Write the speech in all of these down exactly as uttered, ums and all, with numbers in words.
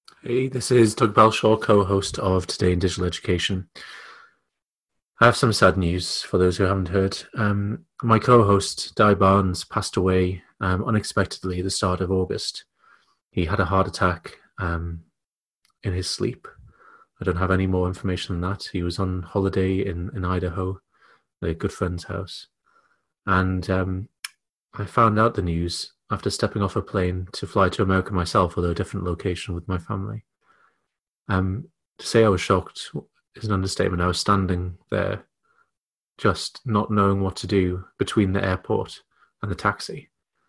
Hey, this is Doug Belshaw, co-host of Today in Digital Education. I have some sad news for those who haven't heard. Um, my co-host, Di Barnes, passed away um, unexpectedly at the start of August. He had a heart attack um, in his sleep. I don't have any more information than that. He was on holiday in, in Idaho, at a good friend's house. And um, I found out the news after stepping off a plane to fly to America myself, although a different location with my family. Um, to say I was shocked is an understatement. I was standing there just not knowing what to do between the airport and the taxi.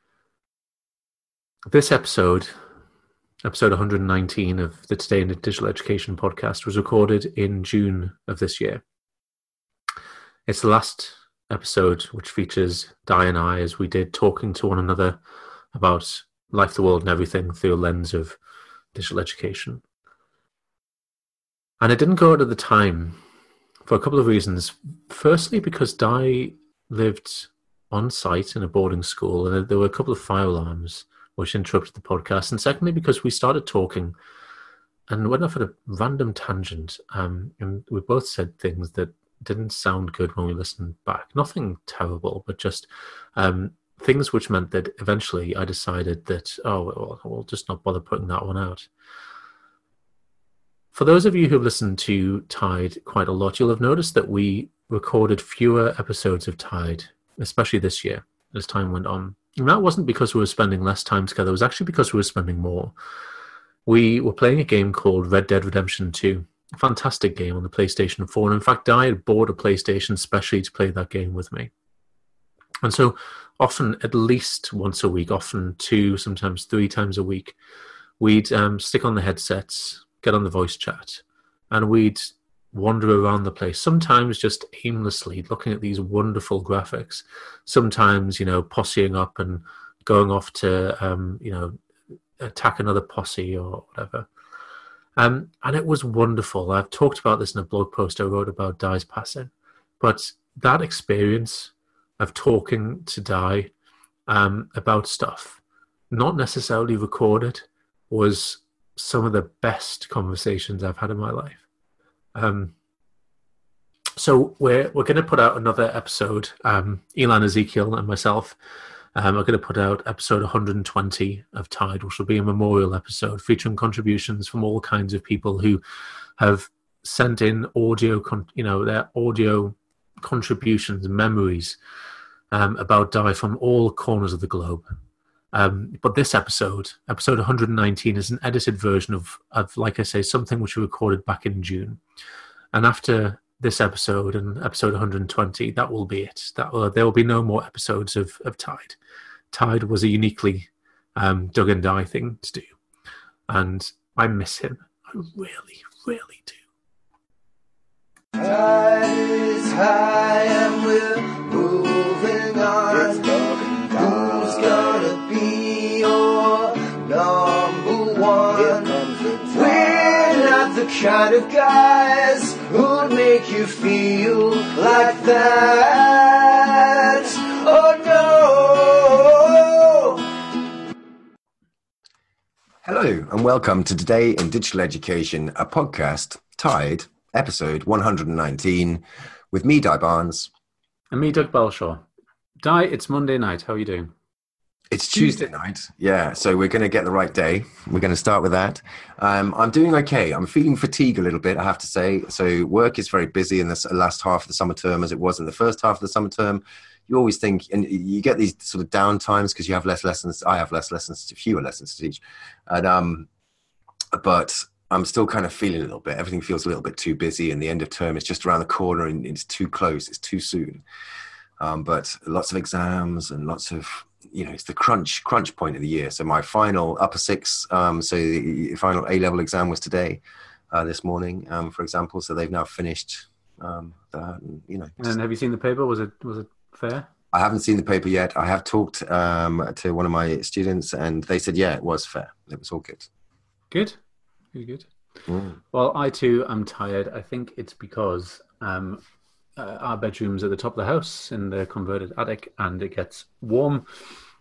This episode, episode one hundred nineteen of the Today in Digital Education podcast, was recorded in June of this year. It's the last episode which features Di and I as we did talking to one another about life, the world, and everything through a lens of digital education. And it didn't go out at the time for a couple of reasons. Firstly, because Di lived on site in a boarding school, and there were a couple of fire alarms which interrupted the podcast. And secondly, because we started talking and went off at a random tangent, um, and we both said things that didn't sound good when we listened back. Nothing terrible, but just um, things which meant that eventually I decided that, oh, well, we'll just not bother putting that one out. For those of you who've listened to Tide quite a lot, you'll have noticed that we recorded fewer episodes of Tide, especially this year, as time went on. And that wasn't because we were spending less time together. It was actually because we were spending more. We were playing a game called Red Dead Redemption two, a fantastic game on the PlayStation four. And in fact, I had bought a PlayStation specially to play that game with me. And so often, at least once a week, often two, sometimes three times a week, we'd um, stick on the headsets, get on the voice chat, and we'd wander around the place, sometimes just aimlessly looking at these wonderful graphics, sometimes, you know, posseing up and going off to, um, you know, attack another posse or whatever. Um, and it was wonderful. I've talked about this in a blog post I wrote about Di's passing, but that experience of talking to Di um, about stuff, not necessarily recorded, was some of the best conversations I've had in my life. Um, so we're we're going to put out another episode. Um, Elan, Ezekiel, and myself um, are going to put out episode one hundred twenty of Tide, which will be a memorial episode featuring contributions from all kinds of people who have sent in audio, con- you know, their audio contributions, memories um, about Di from all corners of the globe. Um, but this episode, episode one hundred nineteen, is an edited version of, of, like I say, something which we recorded back in June. And after this episode and episode one hundred twenty, that will be it. That will, there will be no more episodes of, of Tide. Tide was a uniquely um, Doug and Di thing to do. And I miss him. I really, really do. Tide is high and we're moving on. Who's gonna be your number one? We're not the kind of guys who'd make you feel like that. Oh no! Hello and welcome to Today in Digital Education, a podcast, Tide, episode one hundred nineteen, with me, Di Barnes. And me, Doug Belshaw. Di, it's Monday night. How are you doing? It's Tuesday night, yeah, so we're going to get the right day. We're going to start with that. Um, I'm doing okay. I'm feeling fatigue a little bit, I have to say. So work is very busy in the last half of the summer term as it was in the first half of the summer term. You always think, and you get these sort of down times because you have less lessons. I have less lessons, fewer lessons to teach. And, um, but I'm still kind of feeling a little bit. Everything feels a little bit too busy, and the end of term is just around the corner and it's too close. It's too soon. Um, but lots of exams and lots of, you know, it's the crunch crunch point of the year. So my final upper six, um, so the final A-level exam was today, uh, this morning, um, for example. So they've now finished um, that, and, you know. And have you seen the paper? Was it was it fair? I haven't seen the paper yet. I have talked um, to one of my students, and they said, yeah, it was fair. It was all good. Good, good, good. Mm. Well, I too am tired. I think it's because um, uh, our bedroom's at the top of the house in the converted attic, and it gets warm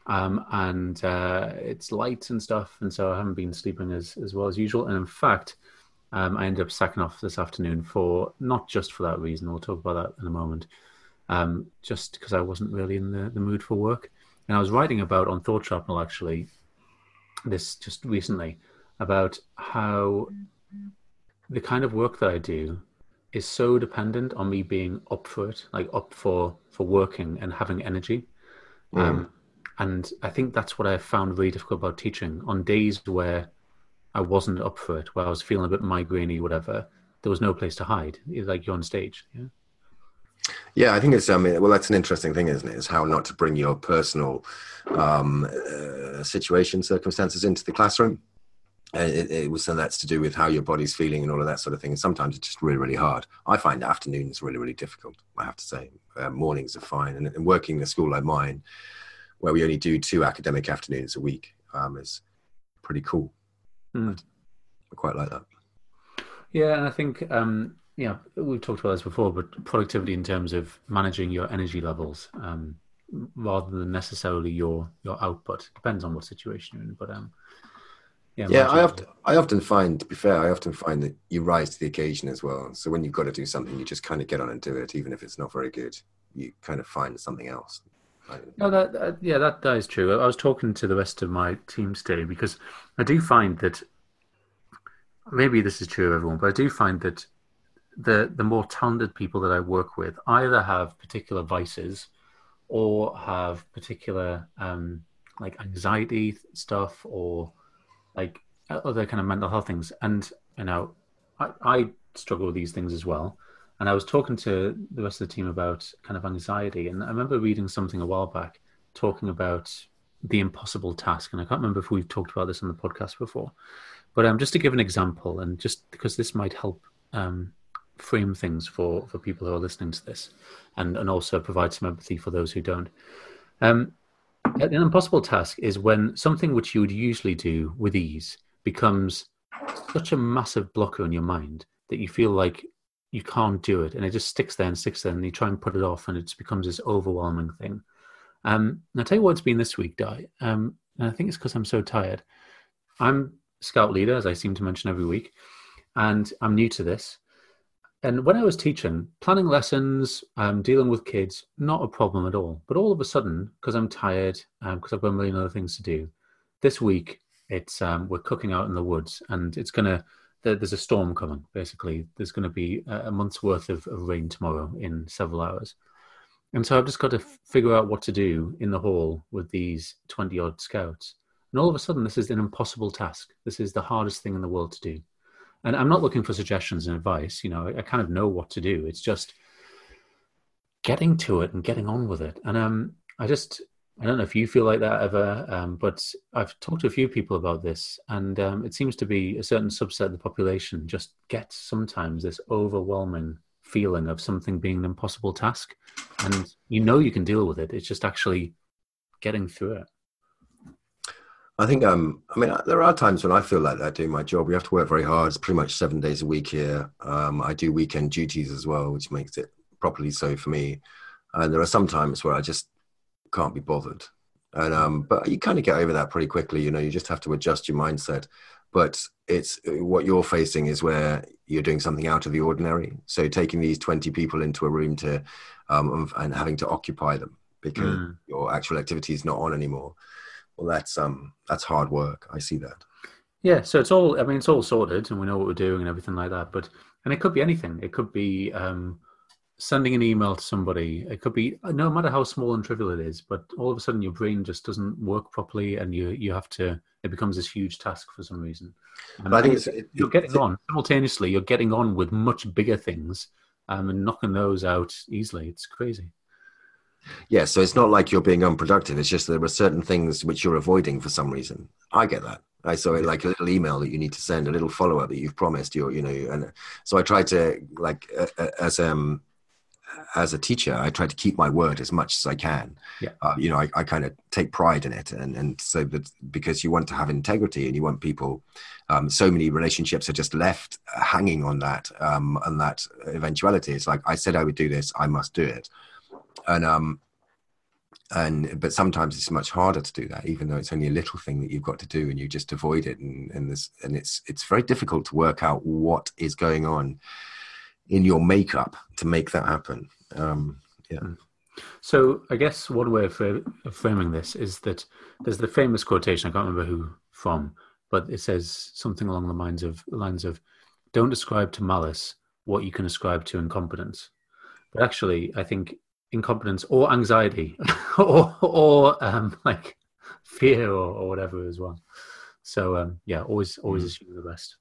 Um, and uh, it's light and stuff, and so I haven't been sleeping as, as well as usual. And in fact, um, I ended up sacking off this afternoon for not just for that reason. We'll talk about that in a moment. Um, just because I wasn't really in the, the mood for work. And I was writing about on Thought Sharpnel actually this just recently about how the kind of work that I do is so dependent on me being up for it, like up for for working and having energy. Mm. Um, and I think that's what I found really difficult about teaching. On days where I wasn't up for it, where I was feeling a bit migrainey, whatever, there was no place to hide. It's like you're on stage. Yeah. Yeah, I think it's, I mean, well, that's an interesting thing, isn't it? Is how not to bring your personal um, uh, situation, circumstances into the classroom. And it, it was, and that's to do with how your body's feeling and all of that sort of thing. And sometimes it's just really, really hard. I find afternoons really, really difficult, I have to say. Uh, mornings are fine. And, and working in a school like mine, where we only do two academic afternoons a week, um, is pretty cool. Mm. I quite like that. Yeah, and I think, um, yeah, we've talked about this before, but productivity in terms of managing your energy levels um, rather than necessarily your your output. Depends on what situation you're in, but um, yeah. Yeah, I often, I often find, to be fair, I often find that you rise to the occasion as well. So when you've got to do something, you just kind of get on and do it, even if it's not very good. You kind of find something else. No, that, that yeah, that, that is true. I was talking to the rest of my team today because I do find that maybe this is true of everyone, but I do find that the the more talented people that I work with either have particular vices or have particular um, like anxiety stuff or like other kind of mental health things. And you know, I, I struggle with these things as well. And I was talking to the rest of the team about kind of anxiety. And I remember reading something a while back talking about the impossible task. And I can't remember if we've talked about this on the podcast before. But um, just to give an example, and just because this might help um, frame things for, for people who are listening to this and, and also provide some empathy for those who don't. Um, an impossible task is when something which you would usually do with ease becomes such a massive blocker in your mind that you feel like you can't do it, and it just sticks there and sticks there, and you try and put it off, and it just becomes this overwhelming thing. Um, and I'll tell you what it's been this week, Di. Um, and I think it's because I'm so tired. I'm scout leader, as I seem to mention every week, and I'm new to this. And when I was teaching, planning lessons, um, dealing with kids, not a problem at all. But all of a sudden, because I'm tired, because um, I've got a million other things to do, this week it's um, we're cooking out in the woods, and it's gonna. There's a storm coming, basically. There's going to be a month's worth of, of rain tomorrow in several hours. And so I've just got to f- figure out what to do in the hall with these twenty-odd scouts. And all of a sudden, this is an impossible task. This is the hardest thing in the world to do. And I'm not looking for suggestions and advice. You know, I, I kind of know what to do. It's just getting to it and getting on with it. And um, I just... I don't know if you feel like that ever, um, but I've talked to a few people about this, and um, it seems to be a certain subset of the population just gets sometimes this overwhelming feeling of something being an impossible task, and you know you can deal with it. It's just actually getting through it. I think, um, I mean, there are times when I feel like that doing my job. We have to work very hard. It's pretty much seven days a week here. Um, I do weekend duties as well, which makes it properly so for me. And there are some times where I just can't be bothered, and um but you kind of get over that pretty quickly. You know, you just have to adjust your mindset. But it's what you're facing is where you're doing something out of the ordinary, so taking these twenty people into a room to um and having to occupy them because mm. your actual activity is not on anymore, well, that's um that's hard work. I see that. Yeah, so it's all, I mean, it's all sorted and we know what we're doing and everything like that, but and it could be anything. It could be um sending an email to somebody. It could be no matter how small and trivial it is, but all of a sudden your brain just doesn't work properly, and you you have to. It becomes this huge task for some reason. And I think it's, it, you're getting it, on simultaneously. You're getting on with much bigger things, um, and knocking those out easily. It's crazy. Yeah, so it's not like you're being unproductive. It's just there are certain things which you're avoiding for some reason. I get that. I saw it like a little email that you need to send, a little follow up that you've promised. You you know, and so I try to like uh, as um. as a teacher, I try to keep my word as much as I can. Yeah. Uh, you know, I, I kind of take pride in it. And, and so that because you want to have integrity and you want people, um, so many relationships are just left hanging on that, um, on that eventuality. It's like, I said I would do this, I must do it. And, um, and but sometimes it's much harder to do that, even though it's only a little thing that you've got to do, and you just avoid it. And and this and it's it's very difficult to work out what is going on in your makeup to make that happen. Um, yeah. So I guess one way of, fra- of framing this is that there's the famous quotation, I can't remember who from, but it says something along the lines of lines of don't ascribe to malice what you can ascribe to incompetence. But actually, I think incompetence or anxiety or or um, like fear or, or whatever as well. So um, yeah, always always mm. assume the best.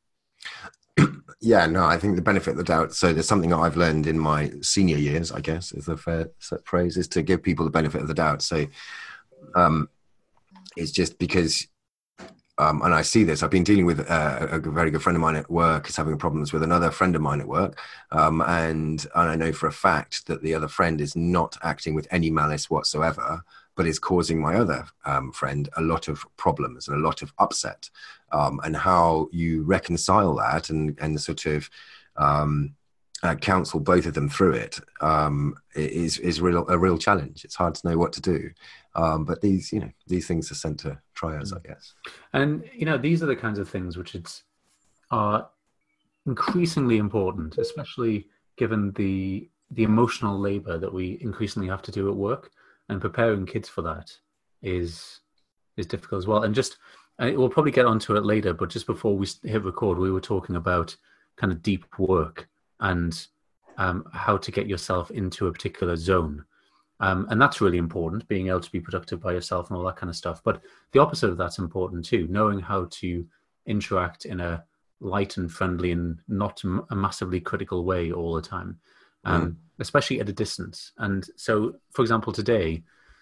Yeah, no, I think the benefit of the doubt. So there's something that I've learned in my senior years, I guess, is the fair phrase, is to give people the benefit of the doubt. So um, it's just because, um, and I see this, I've been dealing with uh, a very good friend of mine at work is having problems with another friend of mine at work. Um, and, and I know for a fact that the other friend is not acting with any malice whatsoever, but is causing my other um, friend a lot of problems and a lot of upset. Um, and how you reconcile that and, and sort of um, uh, counsel both of them through it um, is is real a real challenge. It's hard to know what to do, um, but these you know these things are sent to trios, I guess. And you know these are the kinds of things which it's are increasingly important, especially given the the emotional labour that we increasingly have to do at work, and preparing kids for that is is difficult as well. And just And we'll probably get onto it later, but just before we hit record, we were talking about kind of deep work and um, how to get yourself into a particular zone. Um, and that's really important, being able to be productive by yourself and all that kind of stuff. But the opposite of that's important too, knowing how to interact in a light and friendly and not a massively critical way all the time, um, mm. especially at a distance. And so, for example, today,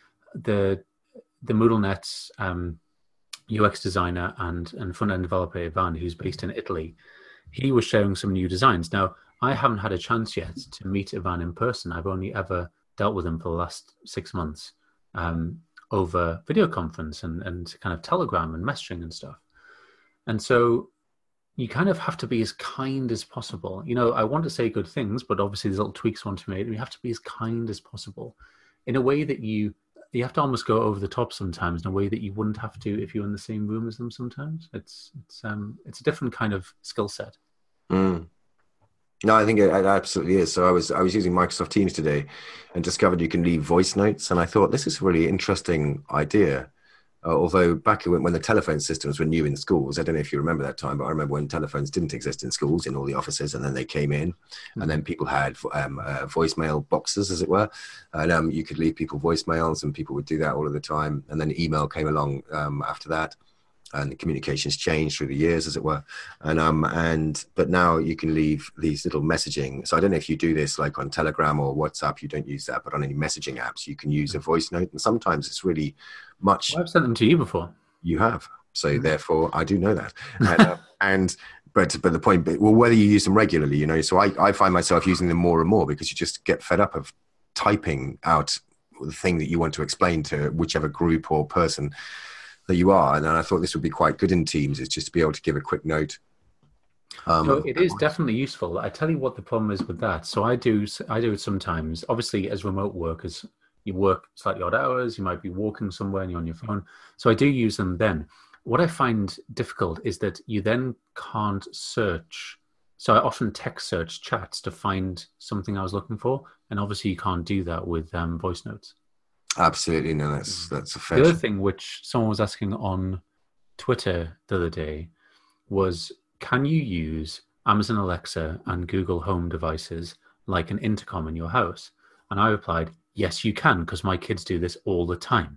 the the MoodleNet's um, U X designer and, and front-end developer, Ivan, who's based in Italy, he was sharing some new designs. Now, I haven't had a chance yet to meet Ivan in person. I've only ever dealt with him for the last six months um, over video conference and, and kind of Telegram and messaging and stuff. And so you kind of have to be as kind as possible. You know, I want to say good things, but obviously there's little tweaks want to be made. And you have to be as kind as possible in a way that you... you have to almost go over the top sometimes in a way that you wouldn't have to if you're in the same room as them sometimes. It's it's um it's a different kind of skill set. Mm. No, I think it, it absolutely is. So I was I was using Microsoft Teams today and discovered you can leave voice notes. And I thought this is a really interesting idea. Uh, although back when, when the telephone systems were new in schools, I don't know if you remember that time, but I remember when telephones didn't exist in schools, in all the offices, and then they came in, mm-hmm. and then people had um, uh, voicemail boxes, as it were, and um, you could leave people voicemails, and people would do that all of the time. And then email came along um, after that, and the communications changed through the years, as it were. And um and but now you can leave these little messaging. So I don't know if you do this like on Telegram or WhatsApp. You don't use that, but on any messaging apps, you can use a voice note, and sometimes it's really much. Well, I've sent them to you before. You have, so mm-hmm. therefore I do know that. And, uh, and but but the point, well, whether you use them regularly, you know. So I I find myself using them more and more because you just get fed up of typing out the thing that you want to explain to whichever group or person that you are. And I thought this would be quite good in Teams, is just to be able to give a quick note. Um, so it is definitely useful. I tell you what the problem is with that. So I do I do it sometimes. Obviously, as remote workers, you work slightly odd hours. You might be walking somewhere and you're on your phone. So I do use them then. What I find difficult is that you then can't search. So I often text search chats to find something I was looking for. And obviously you can't do that with um, voice notes. Absolutely. No, that's that's a fair. The other thing which someone was asking on Twitter the other day was, can you use Amazon Alexa and Google Home devices like an intercom in your house? And I replied, yes, you can, because my kids do this all the time.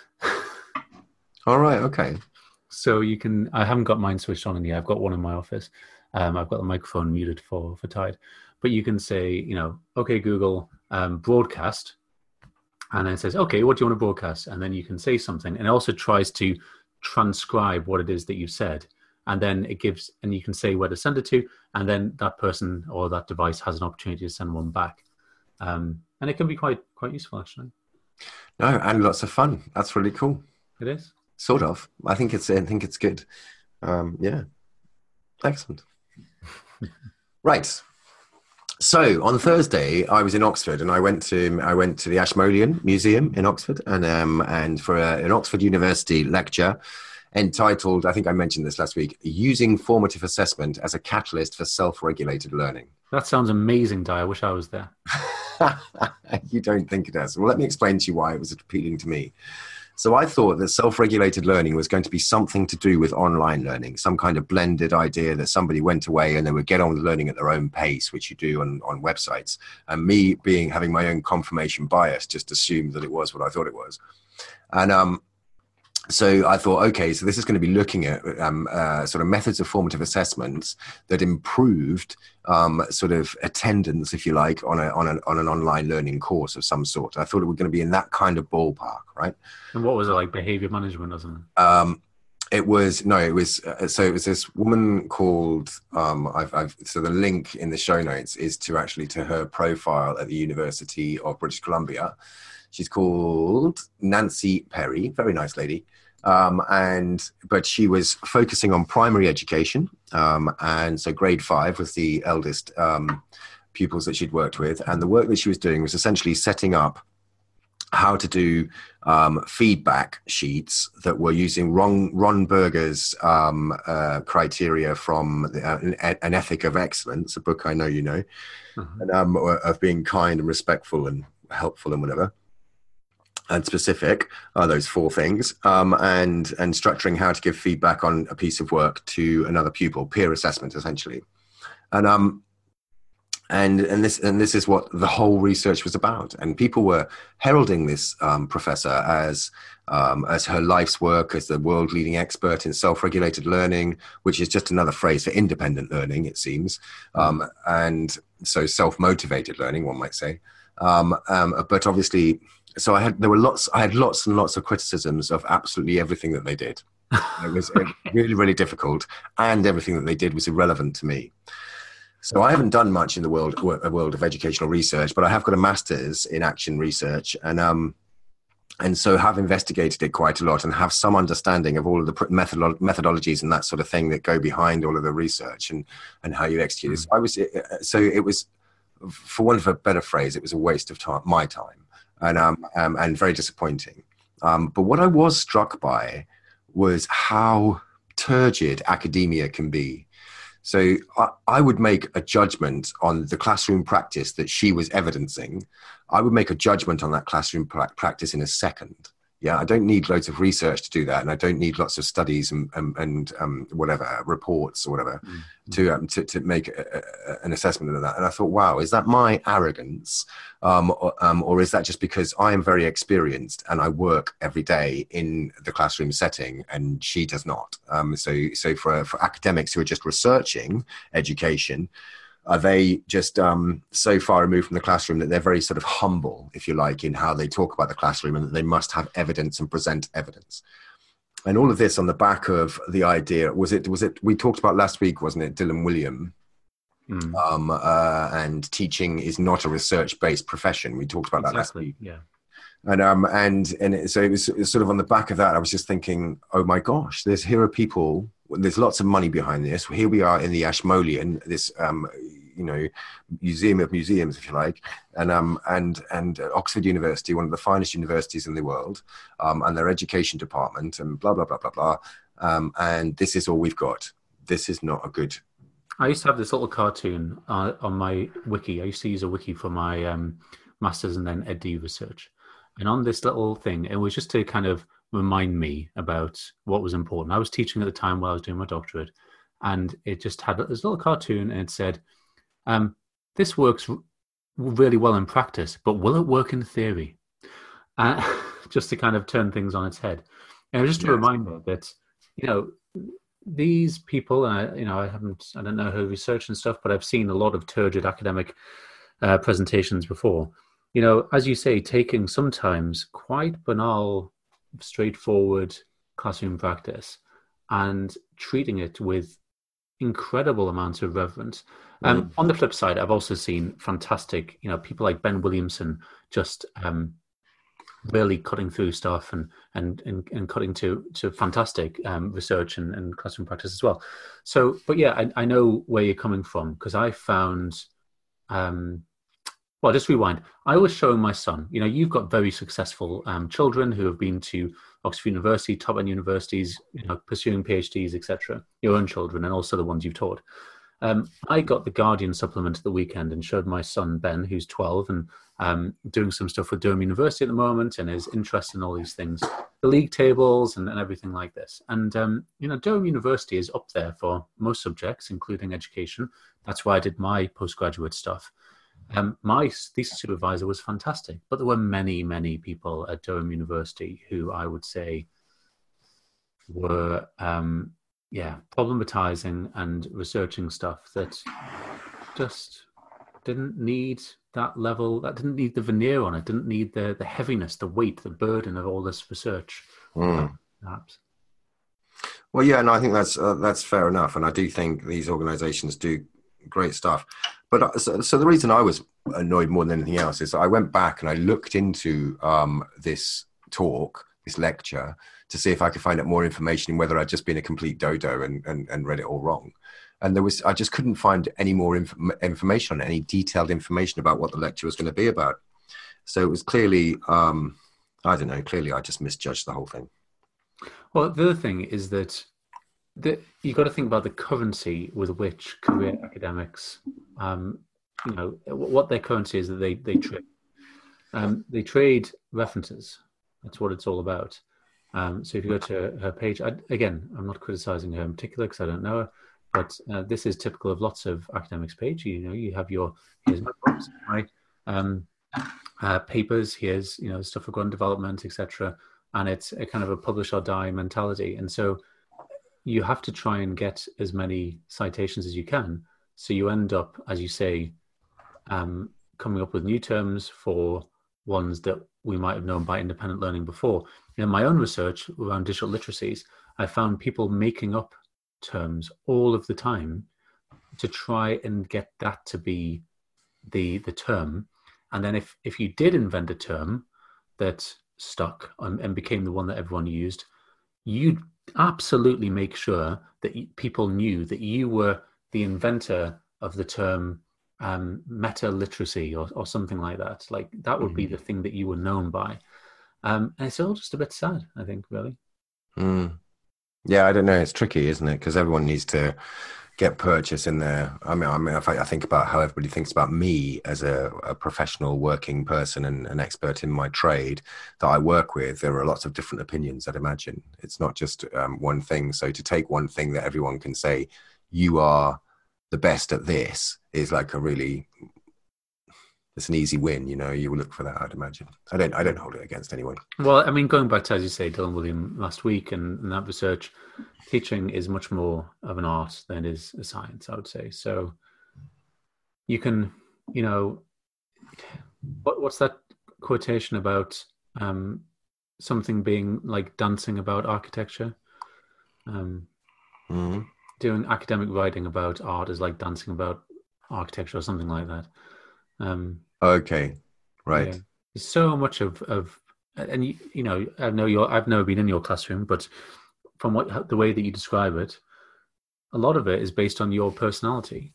All right. Okay. So you can, I haven't got mine switched on in yet. I've got one in my office. Um, I've got the microphone muted for, for Tide. But you can say, you know, okay, Google, um, broadcast. And then it says, okay, what do you want to broadcast? And then you can say something. And it also tries to transcribe what it is that you said. And then it gives, and you can say where to send it to. And then that person or that device has an opportunity to send one back. Um, and it can be quite quite useful, actually. No, and lots of fun. That's really cool. It is. Sort of. I think it's, I think it's good. Um, yeah. Excellent. Right. So on Thursday, I was in Oxford, and I went to I went to the Ashmolean Museum in Oxford, and um and for a, an Oxford University lecture entitled, I think I mentioned this last week, "Using Formative Assessment as a Catalyst for Self-Regulated Learning." That sounds amazing, Di. I wish I was there. You don't think it does? Well, let me explain to you why it was appealing to me. So I thought that self-regulated learning was going to be something to do with online learning, some kind of blended idea that somebody went away and they would get on with learning at their own pace, which you do on, on websites. And me being having my own confirmation bias, just assumed that it was what I thought it was. And um, so I thought, okay, so this is going to be looking at um, uh, sort of methods of formative assessments that improved um, sort of attendance, if you like, on a on an on an online learning course of some sort. I thought it was going to be in that kind of ballpark, right? And what was it, like behavior management or something? Um, it was no, it was uh, so it was this woman called um, I've, I've so the link in the show notes is to actually to her profile at the University of British Columbia. She's called Nancy Perry, very nice lady. Um, and but she was focusing on primary education, um, and so grade five was the eldest um, pupils that she'd worked with, and the work that she was doing was essentially setting up how to do um, feedback sheets that were using Ron, Ron Berger's um, uh, criteria from the, uh, an, an Ethic of Excellence, a book I know you know, mm-hmm. and, um, of being kind and respectful and helpful and whatever. And specific are those four things, um, and and structuring how to give feedback on a piece of work to another pupil, peer assessment essentially, and um, and and this and this is what the whole research was about. And people were heralding this um, professor as um, as her life's work, as the world leading expert in self-regulated learning, which is just another phrase for independent learning, it seems, um, and so self-motivated learning, one might say, um, um, but obviously. So I had there were lots I had lots and lots of criticisms of absolutely everything that they did. It was really, really difficult, and everything that they did was irrelevant to me. So I haven't done much in the world world of educational research, but I have got a master's in action research, and um, and so have investigated it quite a lot and have some understanding of all of the methodolo- methodologies and that sort of thing that go behind all of the research and and how you execute it. So I was so it was, for want of a better phrase, it was a waste of time, my time. And um, um and very disappointing. Um, but what I was struck by was how turgid academia can be. So I, I would make a judgment on the classroom practice that she was evidencing. I would make a judgment on that classroom pra- practice in a second. Yeah, I don't need loads of research to do that, and I don't need lots of studies and and, and um, whatever reports or whatever mm-hmm. to um, to to make a, a, an assessment of that. And I thought, wow, is that my arrogance, um, or, um, or is that just because I am very experienced and I work every day in the classroom setting, and she does not? Um, so so for for academics who are just researching education. Are they just um, so far removed from the classroom that they're very sort of humble, if you like, in how they talk about the classroom, and that they must have evidence and present evidence? And all of this on the back of the idea, was it, was it, we talked about last week, wasn't it, Dylan Wiliam? Mm. Um, uh, and teaching is not a research-based profession. We talked about exactly. that last week. Yeah. And um and and it, so it was, it was sort of on the back of that, I was just thinking, oh my gosh, there's here are people, there's lots of money behind this. Here we are in the Ashmolean, this um you know museum of museums, if you like, and um and and Oxford University, one of the finest universities in the world, um and their education department, and blah blah blah blah blah, um and this is all we've got. This is not a good. I used to have this little cartoon uh, on my wiki. I used to use a wiki for my um masters and then Ed D research. And on this little thing, it was just to kind of remind me about what was important. I was teaching at the time while I was doing my doctorate, and it just had this little cartoon, and it said, um, this works r- really well in practice, but will it work in theory? Uh, just to kind of turn things on its head. And just to yes. remind me that, you know, these people, and I, you know, I haven't, I don't know her research and stuff, but I've seen a lot of turgid academic uh, presentations before. You know, as you say, taking sometimes quite banal, straightforward classroom practice and treating it with incredible amounts of reverence. Mm. Um, on the flip side, I've also seen fantastic, you know, people like Ben Williamson just um, really cutting through stuff and and and, and cutting to to fantastic um, research and, and classroom practice as well. So, but yeah, I, I know where you're coming from, because I found um, well, just rewind. I was showing my son, you know, you've got very successful um, children who have been to Oxford University, top end universities, you know, pursuing PhDs, et cetera. Your own children and also the ones you've taught. Um, I got the Guardian supplement at the weekend and showed my son Ben, who's twelve and um, doing some stuff with Durham University at the moment, and his interest in all these things, the league tables and, and everything like this. And um, you know, Durham University is up there for most subjects, including education. That's why I did my postgraduate stuff. Um, my thesis supervisor was fantastic, but there were many, many people at Durham University who I would say were. Um, yeah, problematizing and researching stuff that just didn't need that level, that didn't need the veneer on it, didn't need the, the heaviness, the weight, the burden of all this research, Mm. perhaps. Well, yeah, and I think that's uh, that's fair enough, and I do think these organisations do great stuff. But uh, so, so the reason I was annoyed more than anything else is I went back and I looked into um, this talk, this lecture, to see if I could find out more information in whether I'd just been a complete dodo and, and, and read it all wrong. And there was, I just couldn't find any more inf- information on it, any detailed information about what the lecture was going to be about. So it was clearly, um, I don't know, clearly I just misjudged the whole thing. Well, the other thing is that the, you've got to think about the currency with which career academics, um, you know, what their currency is that they, they trade. Um, they trade references. That's what it's all about. Um, so if you go to her page, I, again, I'm not criticizing her in particular because I don't know her, but uh, this is typical of lots of academics page. You know, you have your, here's my books, right? Um, uh, papers, here's, you know, stuff for gun development, et cetera. And it's a kind of a publish or die mentality. And so you have to try and get as many citations as you can. So you end up, as you say, um, coming up with new terms for ones that we might have known by independent learning before. In my own research around digital literacies, I found people making up terms all of the time to try and get that to be the the term. And then if, if you did invent a term that stuck and, and became the one that everyone used, you'd absolutely make sure that you, people knew that you were the inventor of the term um, meta literacy or, or something like that. Like that would mm. be the thing that you were known by. Um, and it's all just a bit sad, I think, really. Mm. Yeah, I don't know. It's tricky, isn't it? Because everyone needs to get purchase in there. I mean, I mean, if I, I think about how everybody thinks about me as a, a professional working person and an expert in my trade that I work with, there are lots of different opinions, I'd imagine. It's not just um, one thing. So to take one thing that everyone can say, you are the best at this, is like a really... it's an easy win, you know. You will look for that, I'd imagine. I don't I don't hold it against anyone. Well, I mean, going back to, as you say, Dylan William last week and, and that research, teaching is much more of an art than it is a science, I would say. So you can, you know, what what's that quotation about um, something being like dancing about architecture? Um, mm-hmm. Doing academic writing about art is like dancing about architecture or something like that. Um, okay, right. Yeah. There's so much of, of and you, you know, I know you're, I've never been in your classroom, but from what the way that you describe it, a lot of it is based on your personality.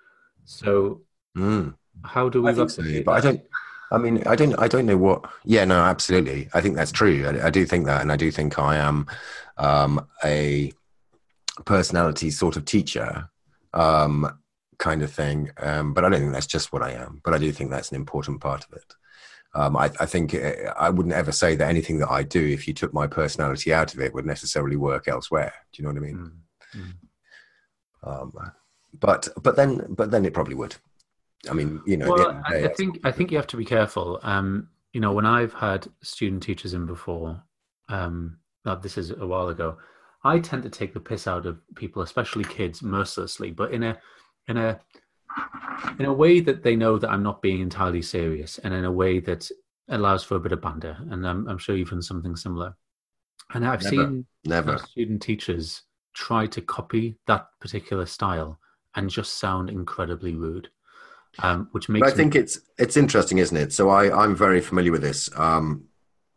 So mm. how do we? I think so, but I don't. I mean, I don't. I don't know what. Yeah, no, absolutely. I think that's true. I, I do think that, and I do think I am um, a personality sort of teacher. Um, kind of thing, um, but I don't think that's just what I am, but I do think that's an important part of it. Um, I, I think it, I wouldn't ever say that anything that I do, if you took my personality out of it, would necessarily work elsewhere. Do you know what I mean? Mm-hmm. Um, but but then but then it probably would. I mean, you know, well, at the end of the day, I, I think I think you have to be careful. Um, you know, when I've had student teachers in before, um, now this is a while ago, I tend to take the piss out of people, especially kids, mercilessly, but in a in a in a way that they know that I'm not being entirely serious, and in a way that allows for a bit of banter. And I'm, I'm sure you've done something similar. And I've never, seen never student teachers try to copy that particular style and just sound incredibly rude, um, which makes. But I think me... it's it's interesting, isn't it? So I I'm very familiar with this. Um,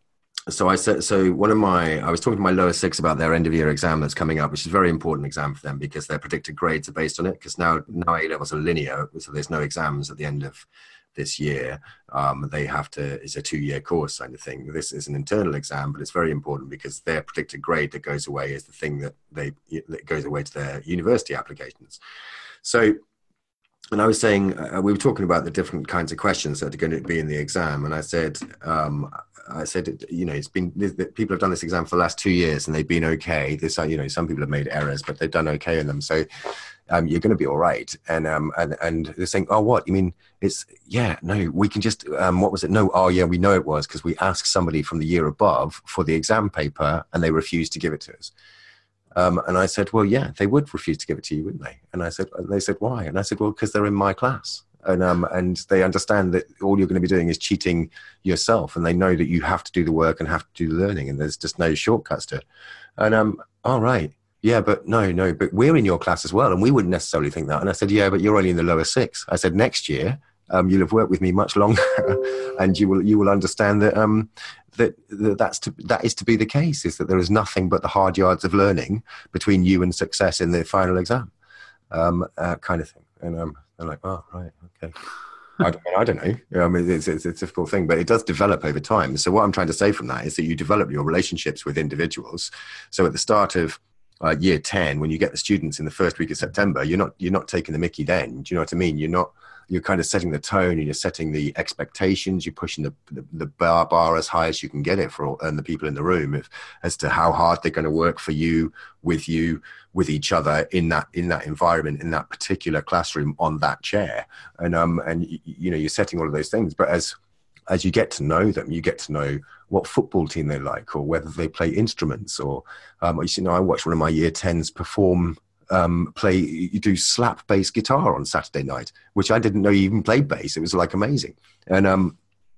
so I said, so one of my, I was talking to my lower six about their end of year exam that's coming up, which is a very important exam for them because their predicted grades are based on it. Because now, now A levels are linear, so there's no exams at the end of this year. Um, they have to, it's a two year course kind of thing. This is an internal exam, but it's very important because their predicted grade that goes away is the thing that they, that goes away to their university applications. So, and I was saying, uh, we were talking about the different kinds of questions that are going to be in the exam. And I said, um, I said, you know, it's been, people have done this exam for the last two years and they've been okay. This, you know, some people have made errors, but they've done okay in them. So um, you're going to be all right. And, um, and, and they're saying, oh, what? You mean it's, yeah, no, we can just, um, what was it? No, oh yeah, we know it was because we asked somebody from the year above for the exam paper and they refused to give it to us. Um, and I said, well, yeah, they would refuse to give it to you, wouldn't they? And I said, and they said, why? And I said, well, because they're in my class. And um, and they understand that all you're going to be doing is cheating yourself. And they know that you have to do the work and have to do the learning. And there's just no shortcuts to it. And um, all right. Yeah, but no, no, but we're in your class as well. And we wouldn't necessarily think that. And I said, yeah, but you're only in the lower six. I said, next year, um, you'll have worked with me much longer and you will you will understand that um, that, that that's to, that is to be the case, is that there is nothing but the hard yards of learning between you and success in the final exam, um, uh, kind of thing. And um, they're like, oh, right, okay. I don't, I don't know. I mean, it's, it's, it's a difficult thing, but it does develop over time. So what I'm trying to say from that is that you develop your relationships with individuals. So at the start of uh, year ten, when you get the students in the first week of September, you're not you're not taking the mickey then. Do you know what I mean? You're not. You're kind of setting the tone and you're setting the expectations. You're pushing the, the, the bar bar as high as you can get it for all, and the people in the room if, as to how hard they're going to work for you, with you, with each other in that in that environment, in that particular classroom, on that chair. And um and you know you're setting all of those things. But as as you get to know them, you get to know what football team they like, or whether they play instruments, or um, you know I watched one of my year tens perform. Um, play you do slap bass guitar on Saturday night, which I didn't know you even played bass. It was like amazing. And um,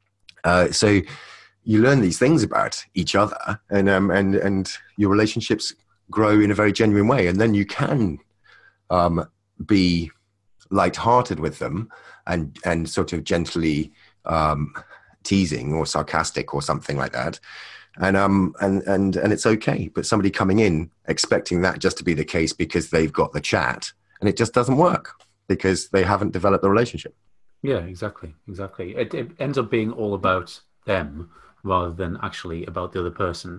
uh, so you learn these things about each other, and um, and and your relationships grow in a very genuine way. And then you can um, be lighthearted with them, and and sort of gently um, teasing or sarcastic or something like that. And um and and and it's okay, but somebody coming in expecting that just to be the case because they've got the chat, and it just doesn't work because they haven't developed the relationship. Yeah, exactly, exactly. It, it ends up being all about them rather than actually about the other person.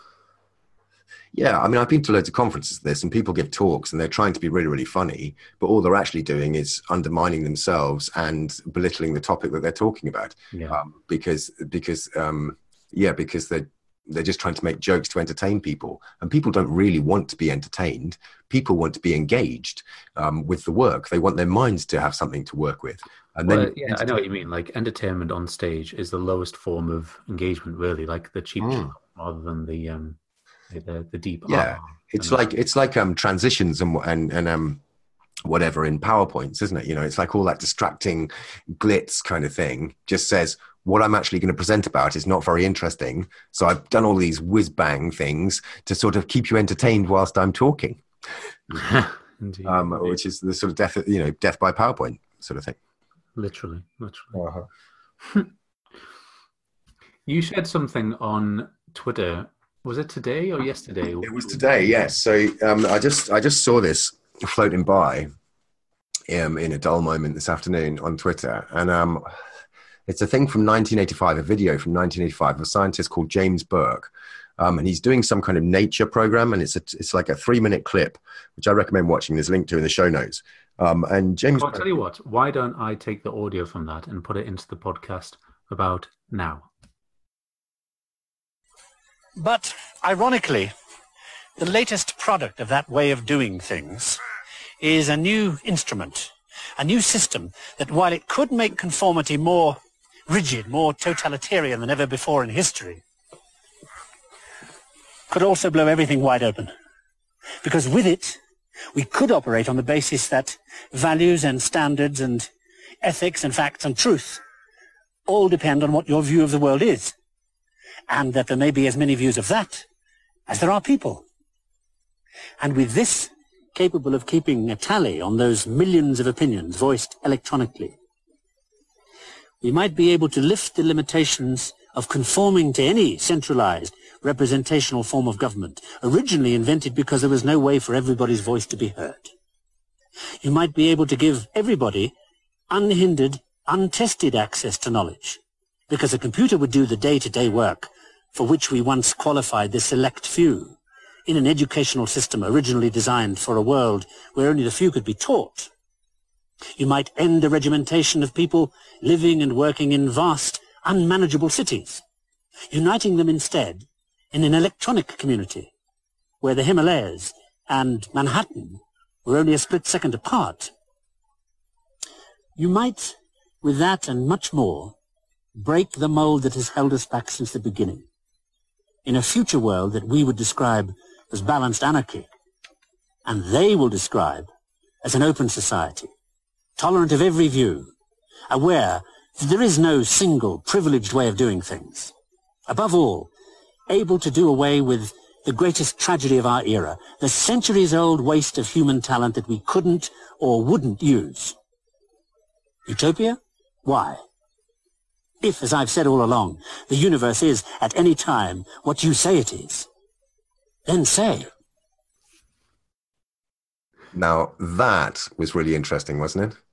Yeah, I mean, I've been to loads of conferences this, and people give talks, and they're trying to be really, really funny, but all they're actually doing is undermining themselves and belittling the topic that they're talking about. Yeah. Um, because because um yeah, because they're They're just trying to make jokes to entertain people. And people don't really want to be entertained. People want to be engaged um, with the work. They want their minds to have something to work with. And well, then, yeah, I know what you mean. Like, entertainment on stage is the lowest form of engagement, really, like the cheap Mm. shot rather than the um, the, the deep. Yeah, ah, it's and- like it's like um, transitions and and and um, whatever in PowerPoints, isn't it? You know, it's like all that distracting glitz kind of thing. Just says, what I'm actually going to present about is not very interesting. So I've done all these whiz bang things to sort of keep you entertained whilst I'm talking, Indeed. um, which is the sort of death, you know, death by PowerPoint sort of thing. Literally, literally. Uh-huh. You shared something on Twitter. Was it today or yesterday? It was today, yes. So um, I just I just saw this floating by um, in a dull moment this afternoon on Twitter, and um, it's a thing from nineteen eighty-five, a video from nineteen eighty-five of a scientist called James Burke. Um, and he's doing some kind of nature program, and it's a, it's like a three minute clip, which I recommend watching. There's a link to in the show notes. Um, and James, I'll tell you what, why don't I take the audio from that and put it into the podcast about now? But ironically, the latest product of that way of doing things is a new instrument, a new system that, while it could make conformity more rigid, more totalitarian than ever before in history, could also blow everything wide open. Because with it, we could operate on the basis that values and standards and ethics and facts and truth all depend on what your view of the world is, and that there may be as many views of that as there are people. And with this capable of keeping a tally on those millions of opinions voiced electronically, we might be able to lift the limitations of conforming to any centralized representational form of government, originally invented because there was no way for everybody's voice to be heard. You might be able to give everybody unhindered, untested access to knowledge, because a computer would do the day-to-day work for which we once qualified the select few in an educational system originally designed for a world where only the few could be taught. You might end the regimentation of people living and working in vast, unmanageable cities, uniting them instead in an electronic community where the Himalayas and Manhattan were only a split second apart. You might, with that and much more, break the mold that has held us back since the beginning, in a future world that we would describe as balanced anarchy, and they will describe as an open society, tolerant of every view, aware that there is no single privileged way of doing things. Above all, able to do away with the greatest tragedy of our era, the centuries-old waste of human talent that we couldn't or wouldn't use. Utopia? Why? If, as I've said all along, the universe is at any time what you say it is, then say. Now, that was really interesting, wasn't it?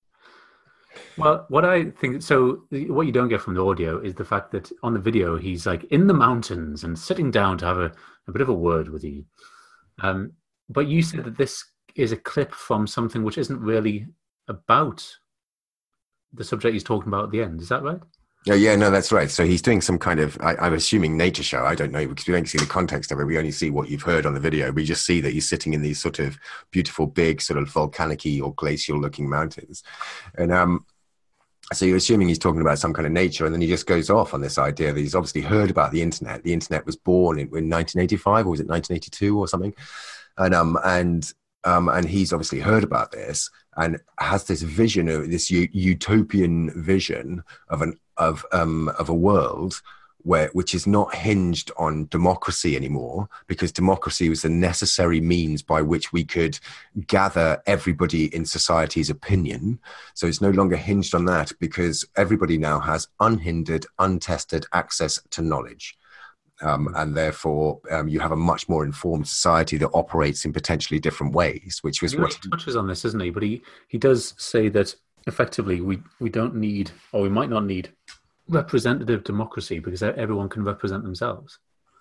Well, what I think, so what you don't get from the audio is the fact that on the video, he's like in the mountains and sitting down to have a, a bit of a word with you. Um, but you said that this is a clip from something which isn't really about the subject he's talking about at the end. Is that right? Yeah, yeah, no, that's right. So he's doing some kind of, I, I'm assuming nature show. I don't know, because we don't see the context of it. We only see what you've heard on the video. We just see that he's sitting in these sort of beautiful, big, sort of volcanic-y or glacial-looking mountains. And um, so you're assuming he's talking about some kind of nature, and then he just goes off on this idea that he's obviously heard about the internet. The internet was born in, in nineteen eighty-five, or was it nineteen eighty-two or something? And um, and um, and he's obviously heard about this and has this vision of this u- utopian vision of an of um of a world where which is not hinged on democracy anymore, because democracy was the necessary means by which we could gather everybody in society's opinion. So it's no longer hinged on that, because everybody now has unhindered, untested access to knowledge. Um, and therefore, um, you have a much more informed society that operates in potentially different ways, which was he what really touches on this, isn't he? But he, he does say that effectively we, we don't need, or we might not need, representative democracy because everyone can represent themselves.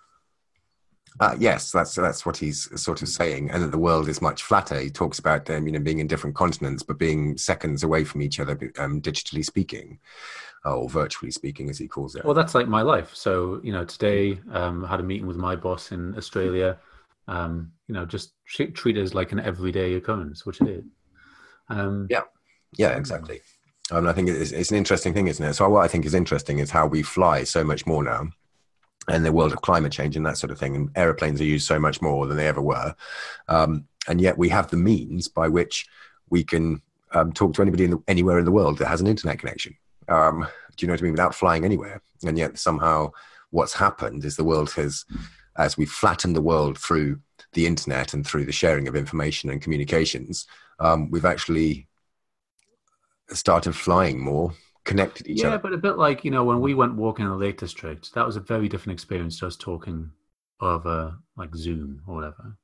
Uh, yes, that's that's what he's sort of saying, and that the world is much flatter. He talks about um, you know being in different continents, but being seconds away from each other, um, digitally speaking, or virtually speaking, as he calls it. Well, that's like my life. So you know, today um, I had a meeting with my boss in Australia. Um, you know, just treat it as like an everyday occurrence, which it is. Um, yeah, yeah, exactly. Um, I think it's, it's an interesting thing, isn't it? So what I think is interesting is how we fly so much more now, and the world of climate change and that sort of thing. And aeroplanes are used so much more than they ever were. Um, and yet we have the means by which we can um, talk to anybody in the, anywhere in the world that has an internet connection. Um, do you know what I mean? Without flying anywhere. And yet somehow what's happened is the world has, as we flattened the world through the internet and through the sharing of information and communications, um, we've actually started flying more, connected each yeah, other. But a bit like, you know, when we went walking in the Lake District, that was a very different experience to us talking over like Zoom or whatever.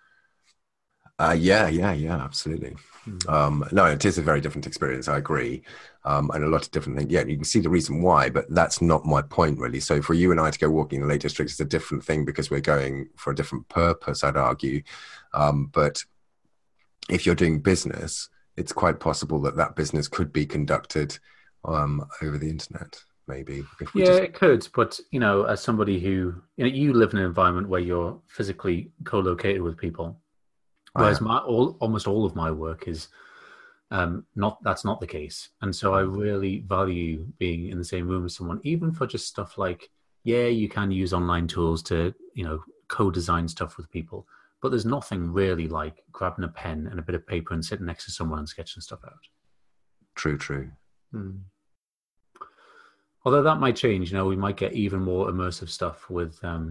Uh, yeah, yeah, yeah, absolutely. Mm. Um, no, it is a very different experience. I agree. Um, and a lot of different things. Yeah, you can see the reason why, but that's not my point really. So for you and I to go walking in the Lake District is a different thing because we're going for a different purpose, I'd argue. Um, but if you're doing business, it's quite possible that that business could be conducted um, over the internet, maybe. If we yeah, just... it could. But, you know, as somebody who, you know, you live in an environment where you're physically co-located with people, whereas my all almost all of my work is um, not, that's not the case. And so I really value being in the same room as someone, even for just stuff like, yeah, you can use online tools to, you know, co-design stuff with people. But there's nothing really like grabbing a pen and a bit of paper and sitting next to someone and sketching stuff out. True, true. Hmm. Although that might change, you know, we might get even more immersive stuff with um,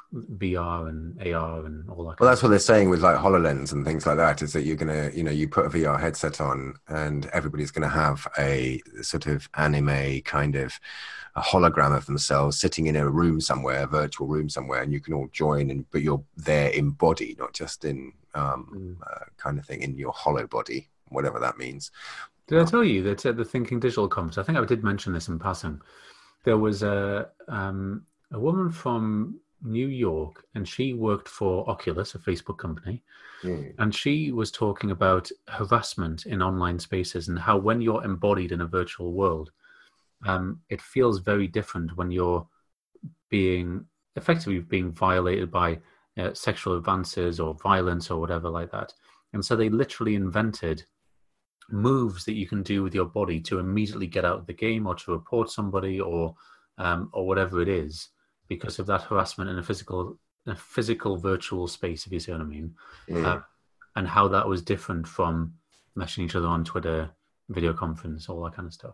V R and A R and all that. Well, that's what they're saying with like HoloLens and things like that, is that you're going to, you know, you put a V R headset on and everybody's going to have a sort of anime kind of a hologram of themselves sitting in a room somewhere, a virtual room somewhere, and you can all join, and but you're there in body, not just in um, mm. uh, kind of thing in your hollow body, whatever that means. Did I tell you that at the Thinking Digital conference, I think I did mention this in passing, there was a um, a woman from New York, and she worked for Oculus, a Facebook company, mm. and she was talking about harassment in online spaces and how when you're embodied in a virtual world, um, it feels very different when you're being effectively being violated by uh, sexual advances or violence or whatever like that. And so they literally invented moves that you can do with your body to immediately get out of the game or to report somebody or um, or whatever it is, because of that harassment in a physical, a physical virtual space, if you see what I mean, mm. uh, and how that was different from meshing each other on Twitter, video conference, all that kind of stuff.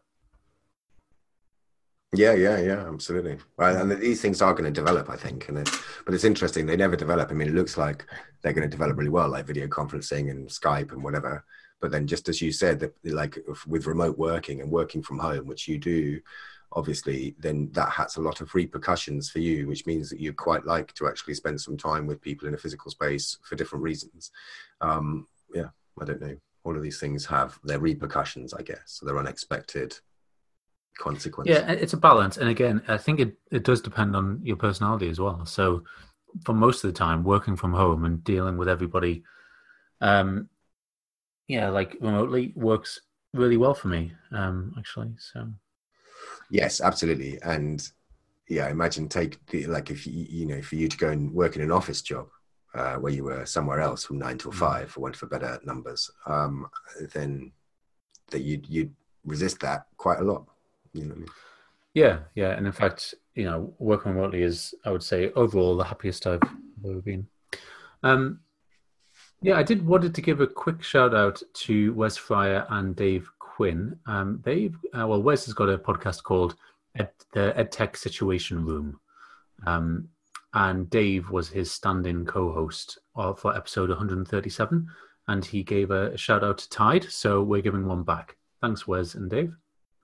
Yeah, yeah, yeah, absolutely. Right, and these things are going to develop, I think. And it, but it's interesting; they never develop. I mean, it looks like they're going to develop really well, like video conferencing and Skype and whatever. But then, just as you said, that like with remote working and working from home, which you do, obviously, then that has a lot of repercussions for you, which means that you quite like to actually spend some time with people in a physical space for different reasons. Um, yeah, I don't know. All of these things have their repercussions, I guess. So they're unexpected consequences. Yeah, it's a balance. And again, I think it, it does depend on your personality as well. So for most of the time, working from home and dealing with everybody, um, yeah, like remotely works really well for me, um, actually. So. Yes, absolutely. And yeah, imagine take the, like if you, you know, for you to go and work in an office job uh, where you were somewhere else from nine till five, for want for better numbers, um, then that you'd, you'd resist that quite a lot. You know what I mean? Yeah, yeah. And in fact, you know, working remotely is, I would say, overall the happiest I've ever been. Um, yeah, I did wanted to give a quick shout out to Wes Fryer and Dave Quinn. Um, they've uh, well, Wes has got a podcast called Ed, the EdTech Situation Room, um, and Dave was his stand-in co-host uh, for episode one hundred thirty-seven, and he gave a, a shout out to Tide, so we're giving one back. Thanks, Wes and Dave.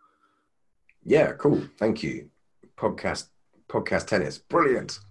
Yeah, cool. Thank you. Podcast, podcast tennis, brilliant.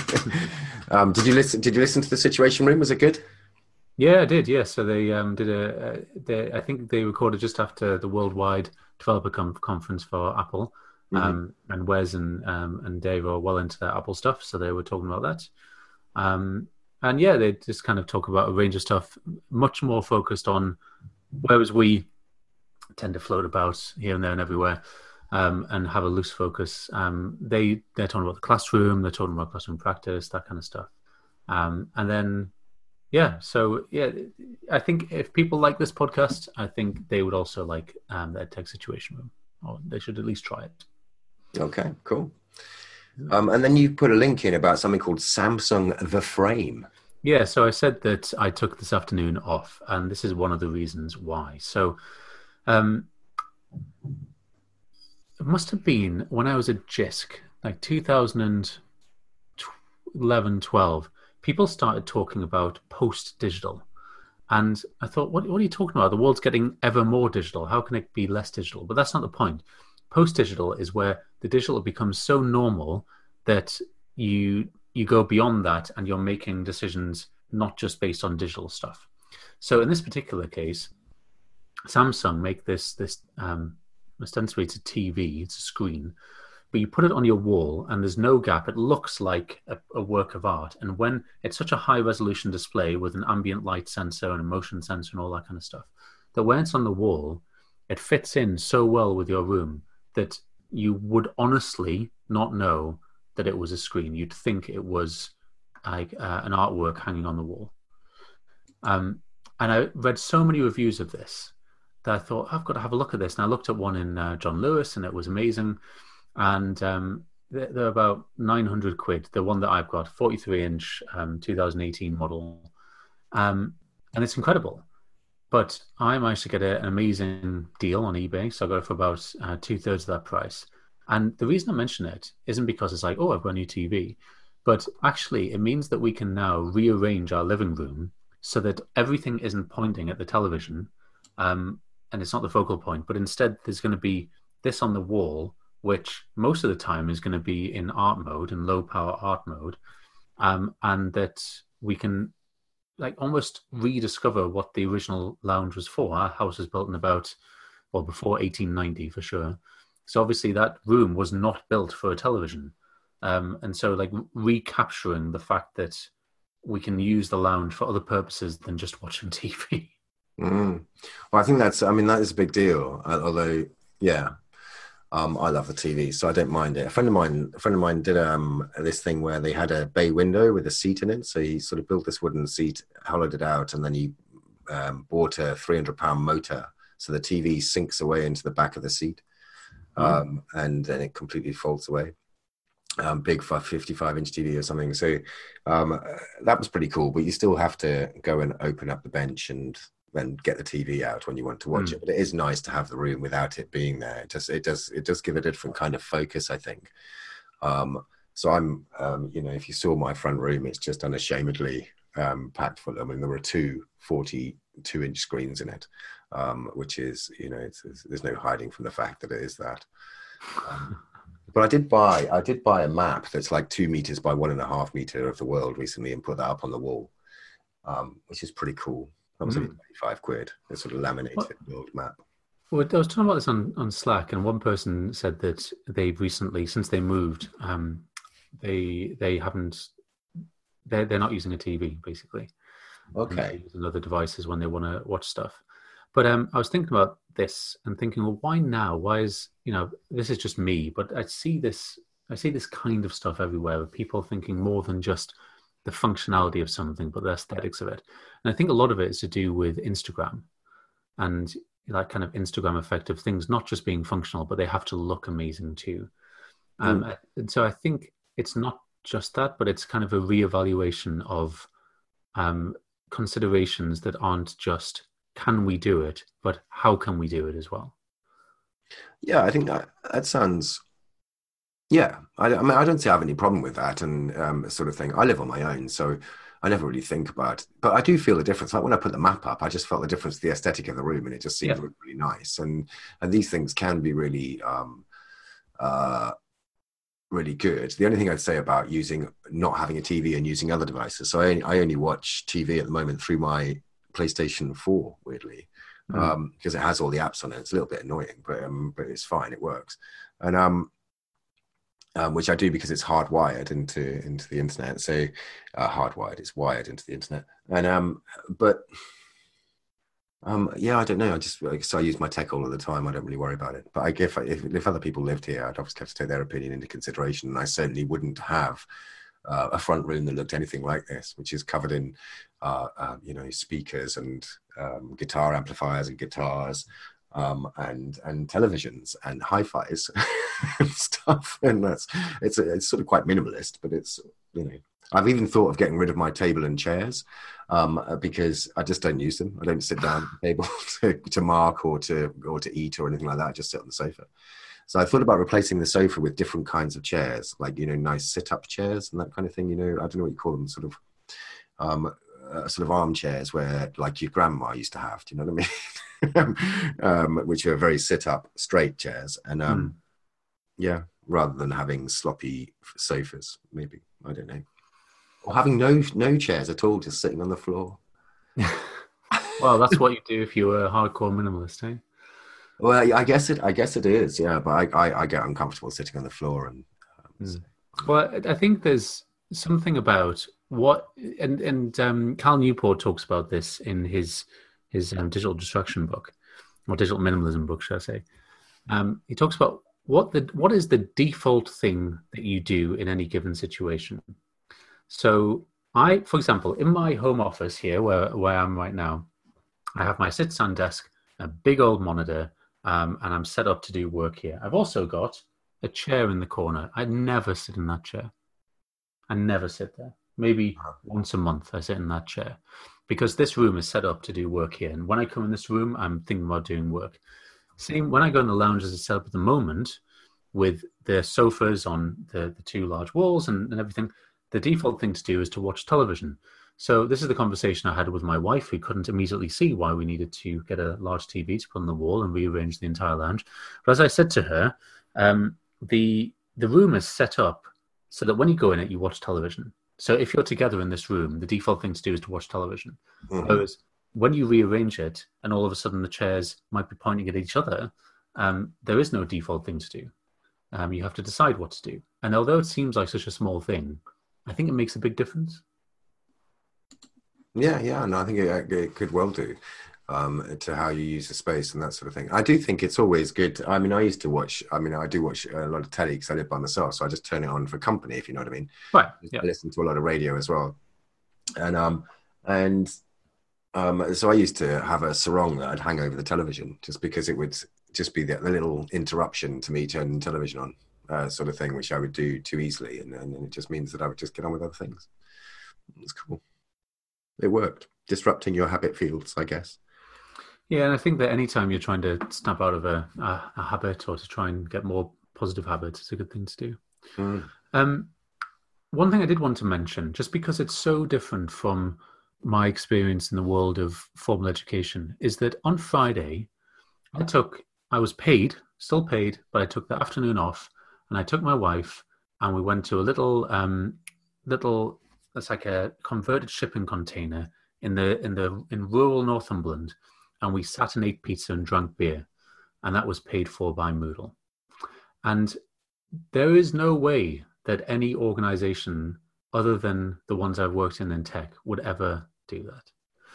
um, did you listen? Did you listen to the Situation Room? Was it good? Yeah, I did. Yeah, so they um, did a. a they, I think they recorded just after the Worldwide Developer com- Conference for Apple, mm-hmm. um, and Wes and um, and Dave are well into their Apple stuff, so they were talking about that. Um, and yeah, they just kind of talk about a range of stuff, much more focused on, whereas we tend to float about here and there and everywhere, um, and have a loose focus. Um, they they're talking about the classroom, they're talking about classroom practice, that kind of stuff, um, and then. Yeah, so yeah, I think if people like this podcast, I think they would also like um, the EdTech Situation Room, or they should at least try it. Okay, cool. Um, and then you put a link in about something called Samsung The Frame. Yeah, so I said that I took this afternoon off, and this is one of the reasons why. So um, it must have been when I was at JISC, like two thousand eleven, twelve, people started talking about post-digital. And I thought, what, what are you talking about? The world's getting ever more digital. How can it be less digital? But that's not the point. Post-digital is where the digital becomes so normal that you you go beyond that and you're making decisions not just based on digital stuff. So in this particular case, Samsung make this, this um, ostensibly it's a T V, it's a screen, but you put it on your wall and there's no gap. It looks like a, a work of art. And when it's such a high resolution display with an ambient light sensor and a motion sensor and all that kind of stuff, that when it's on the wall, it fits in so well with your room that you would honestly not know that it was a screen. You'd think it was like uh, an artwork hanging on the wall. Um, and I read so many reviews of this that I thought, I've got to have a look at this. And I looked at one in uh, John Lewis and it was amazing. And um, they're, they're about nine hundred quid. The one that I've got, forty-three inch, um, two thousand eighteen model. Um, and it's incredible. But I managed to get a, an amazing deal on eBay. So I got it for about uh, two thirds of that price. And the reason I mention it isn't because it's like, oh, I've got a new T V. But actually, it means that we can now rearrange our living room so that everything isn't pointing at the television, um, and it's not the focal point, but instead there's going to be this on the wall, which most of the time is going to be in art mode, in low power art mode, um, and that we can like almost rediscover what the original lounge was for. Our house was built in about, well, before eighteen ninety for sure. So obviously that room was not built for a television. Um, and so like recapturing the fact that we can use the lounge for other purposes than just watching T V. Mm. Well, I think that's, I mean, that is a big deal. Uh, although, yeah, um, I love the T V, so I don't mind it. A friend of mine, a friend of mine did um, this thing where they had a bay window with a seat in it. So he sort of built this wooden seat, hollowed it out, and then he um, bought a three hundred pound motor. So the T V sinks away into the back of the seat, um, mm. and then it completely folds away. Um, big fifty-five inch T V or something. So um, that was pretty cool, but you still have to go and open up the bench and then get the T V out when you want to watch mm. it. But it is nice to have the room without it being there. It just, it does, it does give it a different kind of focus, I think. Um, so I'm, um, you know, if you saw my front room, it's just unashamedly um, packed full. I mean, there were two forty-two inch screens in it, um, which is, you know, it's, it's, there's no hiding from the fact that it is that. Um, But I did buy, I did buy a map that's like two meters by one and a half meter of the world recently, and put that up on the wall, um, which is pretty cool. That was mm. only twenty-five quid. A sort of laminated what? world map. Well, I was talking about this on, on Slack, and one person said that they've recently, since they moved, um, they they haven't, they're they're not using a T V basically. Okay. They use other devices when they want to watch stuff. But um, I was thinking about this and thinking, well, why now? Why is, you know, this is just me, but I see this, I see this kind of stuff everywhere with people thinking more than just the functionality of something, but the aesthetics of it. And I think a lot of it is to do with Instagram and that kind of Instagram effect of things not just being functional, but they have to look amazing too. Um, mm. And so I think it's not just that, but it's kind of a reevaluation of um, considerations that aren't just, can we do it, but how can we do it as well? Yeah, I think that, that sounds, yeah, I, I mean, I don't see I have any problem with that and um, sort of thing. I live on my own, so I never really think about it. But I do feel the difference. Like when I put the map up, I just felt the difference to the aesthetic of the room, and it just seemed yeah. really, really nice. And and these things can be really, um, uh, really good. The only thing I'd say about using, not having a T V and using other devices, so I only, I only watch T V at the moment through my PlayStation four, weirdly, mm. um, because it has all the apps on it. It's a little bit annoying, but um, but it's fine. It works, and um, um, which I do because it's hardwired into into the internet. So uh, hardwired, it's wired into the internet, and um, but um, yeah, I don't know. I just so I use my tech all of the time. I don't really worry about it. But I guess if if other people lived here, I'd obviously have to take their opinion into consideration, and I certainly wouldn't have Uh, a front room that looked anything like this, which is covered in, uh, uh, you know, speakers and um, guitar amplifiers and guitars um, and and televisions and hi-fis and stuff. And that's it's it's sort of quite minimalist, but it's, you know, I've even thought of getting rid of my table and chairs um, because I just don't use them. I don't sit down at the table to, to mark or to or to eat or anything like that. I just sit on the sofa. So I thought about replacing the sofa with different kinds of chairs, like, you know, nice sit-up chairs and that kind of thing. You know, I don't know what you call them, sort of, um, uh, sort of armchairs where, like, your grandma used to have. Do you know what I mean? um, which are very sit-up, straight chairs, and um, mm. yeah, rather than having sloppy sofas, maybe, I don't know, or having no no chairs at all, just sitting on the floor. Well, that's what you do if you were a hardcore minimalist, eh? Well, I guess it. I guess it is, yeah. But I, I, I get uncomfortable sitting on the floor, and um, so. Well, I think there's something about what, and and um, Cal Newport talks about this in his his um, digital destruction book, or digital minimalism book, should I say? Um, he talks about what the what is the default thing that you do in any given situation. So, I, for example, in my home office here, where where I am right now, I have my sit-stand desk, a big old monitor. Um, and I'm set up to do work here. I've also got a chair in the corner. I never sit in that chair. I never sit there. Maybe once a month I sit in that chair because this room is set up to do work here. And when I come in this room, I'm thinking about doing work. Same when I go in the lounge as it's set up at the moment with the sofas on the, the two large walls and, and everything. the default thing to do is to watch television. So this is the conversation I had with my wife, who couldn't immediately see why we needed to get a large T V to put on the wall and rearrange the entire lounge. But as I said to her, um, the the room is set up so that when you go in it, you watch television. So if you're together in this room, the default thing to do is to watch television. Mm-hmm. Whereas when you rearrange it and all of a sudden the chairs might be pointing at each other, um, there is no default thing to do. Um, you have to decide what to do. And although it seems like such a small thing, I think it makes a big difference. Yeah, yeah, no, I think it, it could well do um, to how you use the space and that sort of thing. I do think it's always good. I mean, I used to watch, I mean, I do watch a lot of telly because I live by myself, so I just turn it on for company, if you know what I mean. Right, yeah. I listen to a lot of radio as well. And um, and um, so I used to have a sarong that I'd hang over the television just because it would just be the, the little interruption to me turning television on, uh, sort of thing, which I would do too easily. And, and it just means that I would just get on with other things. It's cool. It worked, disrupting your habit fields, I guess. Yeah, and I think that anytime you're trying to snap out of a, a, a habit or to try and get more positive habits, it's a good thing to do. Mm. Um, one thing I did want to mention, just because it's so different from my experience in the world of formal education, is that on Friday, I took, I was paid, still paid, but I took the afternoon off, and I took my wife, and we went to a little, um, little, it's like a converted shipping container in the in the in rural Northumberland, and we sat and ate pizza and drank beer, and that was paid for by Moodle. And there is no way that any organization other than the ones I've worked in in tech would ever do that.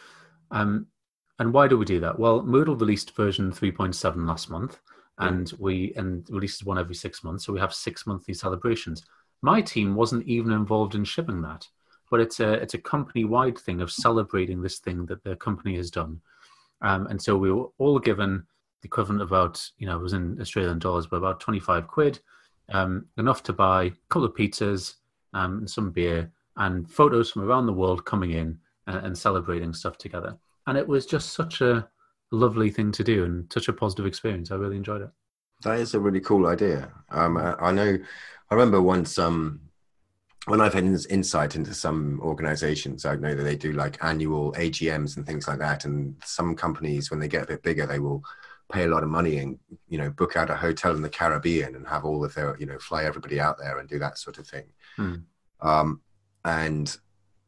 Um, and why do we do that? Well, Moodle released version three point seven last month, and we and releases one every six months, so we have six monthly celebrations. My team wasn't even involved in shipping that. But it's a it's a company-wide thing of celebrating this thing that the company has done. Um, and so we were all given the equivalent of about, you know, it was in Australian dollars, but about twenty-five quid, um, enough to buy a couple of pizzas um, and some beer and photos from around the world coming in and, and celebrating stuff together. And it was just such a lovely thing to do and such a positive experience. I really enjoyed it. That is a really cool idea. Um, I, I know, I remember once... Um, when I've had insight into some organizations, I know that they do like annual A G Ms and things like that. And some companies, when they get a bit bigger, they will pay a lot of money and, you know, book out a hotel in the Caribbean and have all of their, you know, fly everybody out there and do that sort of thing. Hmm. Um, and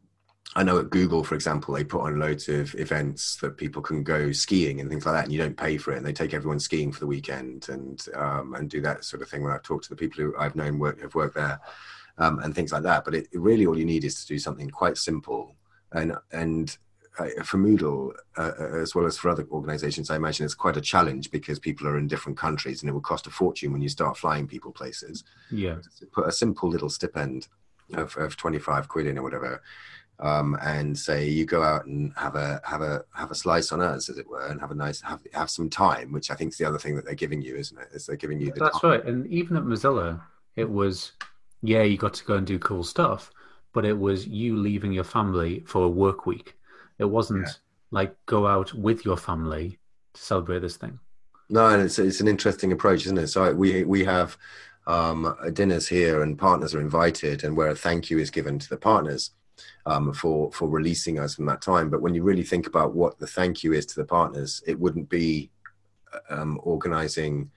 I know at Google, for example, they put on loads of events that people can go skiing and things like that, and you don't pay for it. And they take everyone skiing for the weekend and um, and do that sort of thing. When I've talked to the people who I've known work, have worked there. Um, and things like that. But it, it really all you need is to do something quite simple. And and uh, for Moodle, uh, as well as for other organizations, I imagine it's quite a challenge because people are in different countries and it will cost a fortune when you start flying people places. Yeah. Put a simple little stipend of, of twenty-five quid in or whatever, um, and say you go out and have a have a have a slice on us, as it were, and have a nice have have some time, which I think is the other thing that they're giving you, isn't it? Is they're giving you the That's time. Right. And even at Mozilla, it was, yeah, you got to go and do cool stuff, but it was you leaving your family for a work week. It wasn't yeah. like go out with your family to celebrate this thing. No, and it's it's an interesting approach, isn't it? So we we have um, dinners here, and partners are invited, and where a thank you is given to the partners um, for for releasing us from that time. But when you really think about what the thank you is to the partners, it wouldn't be um, organizing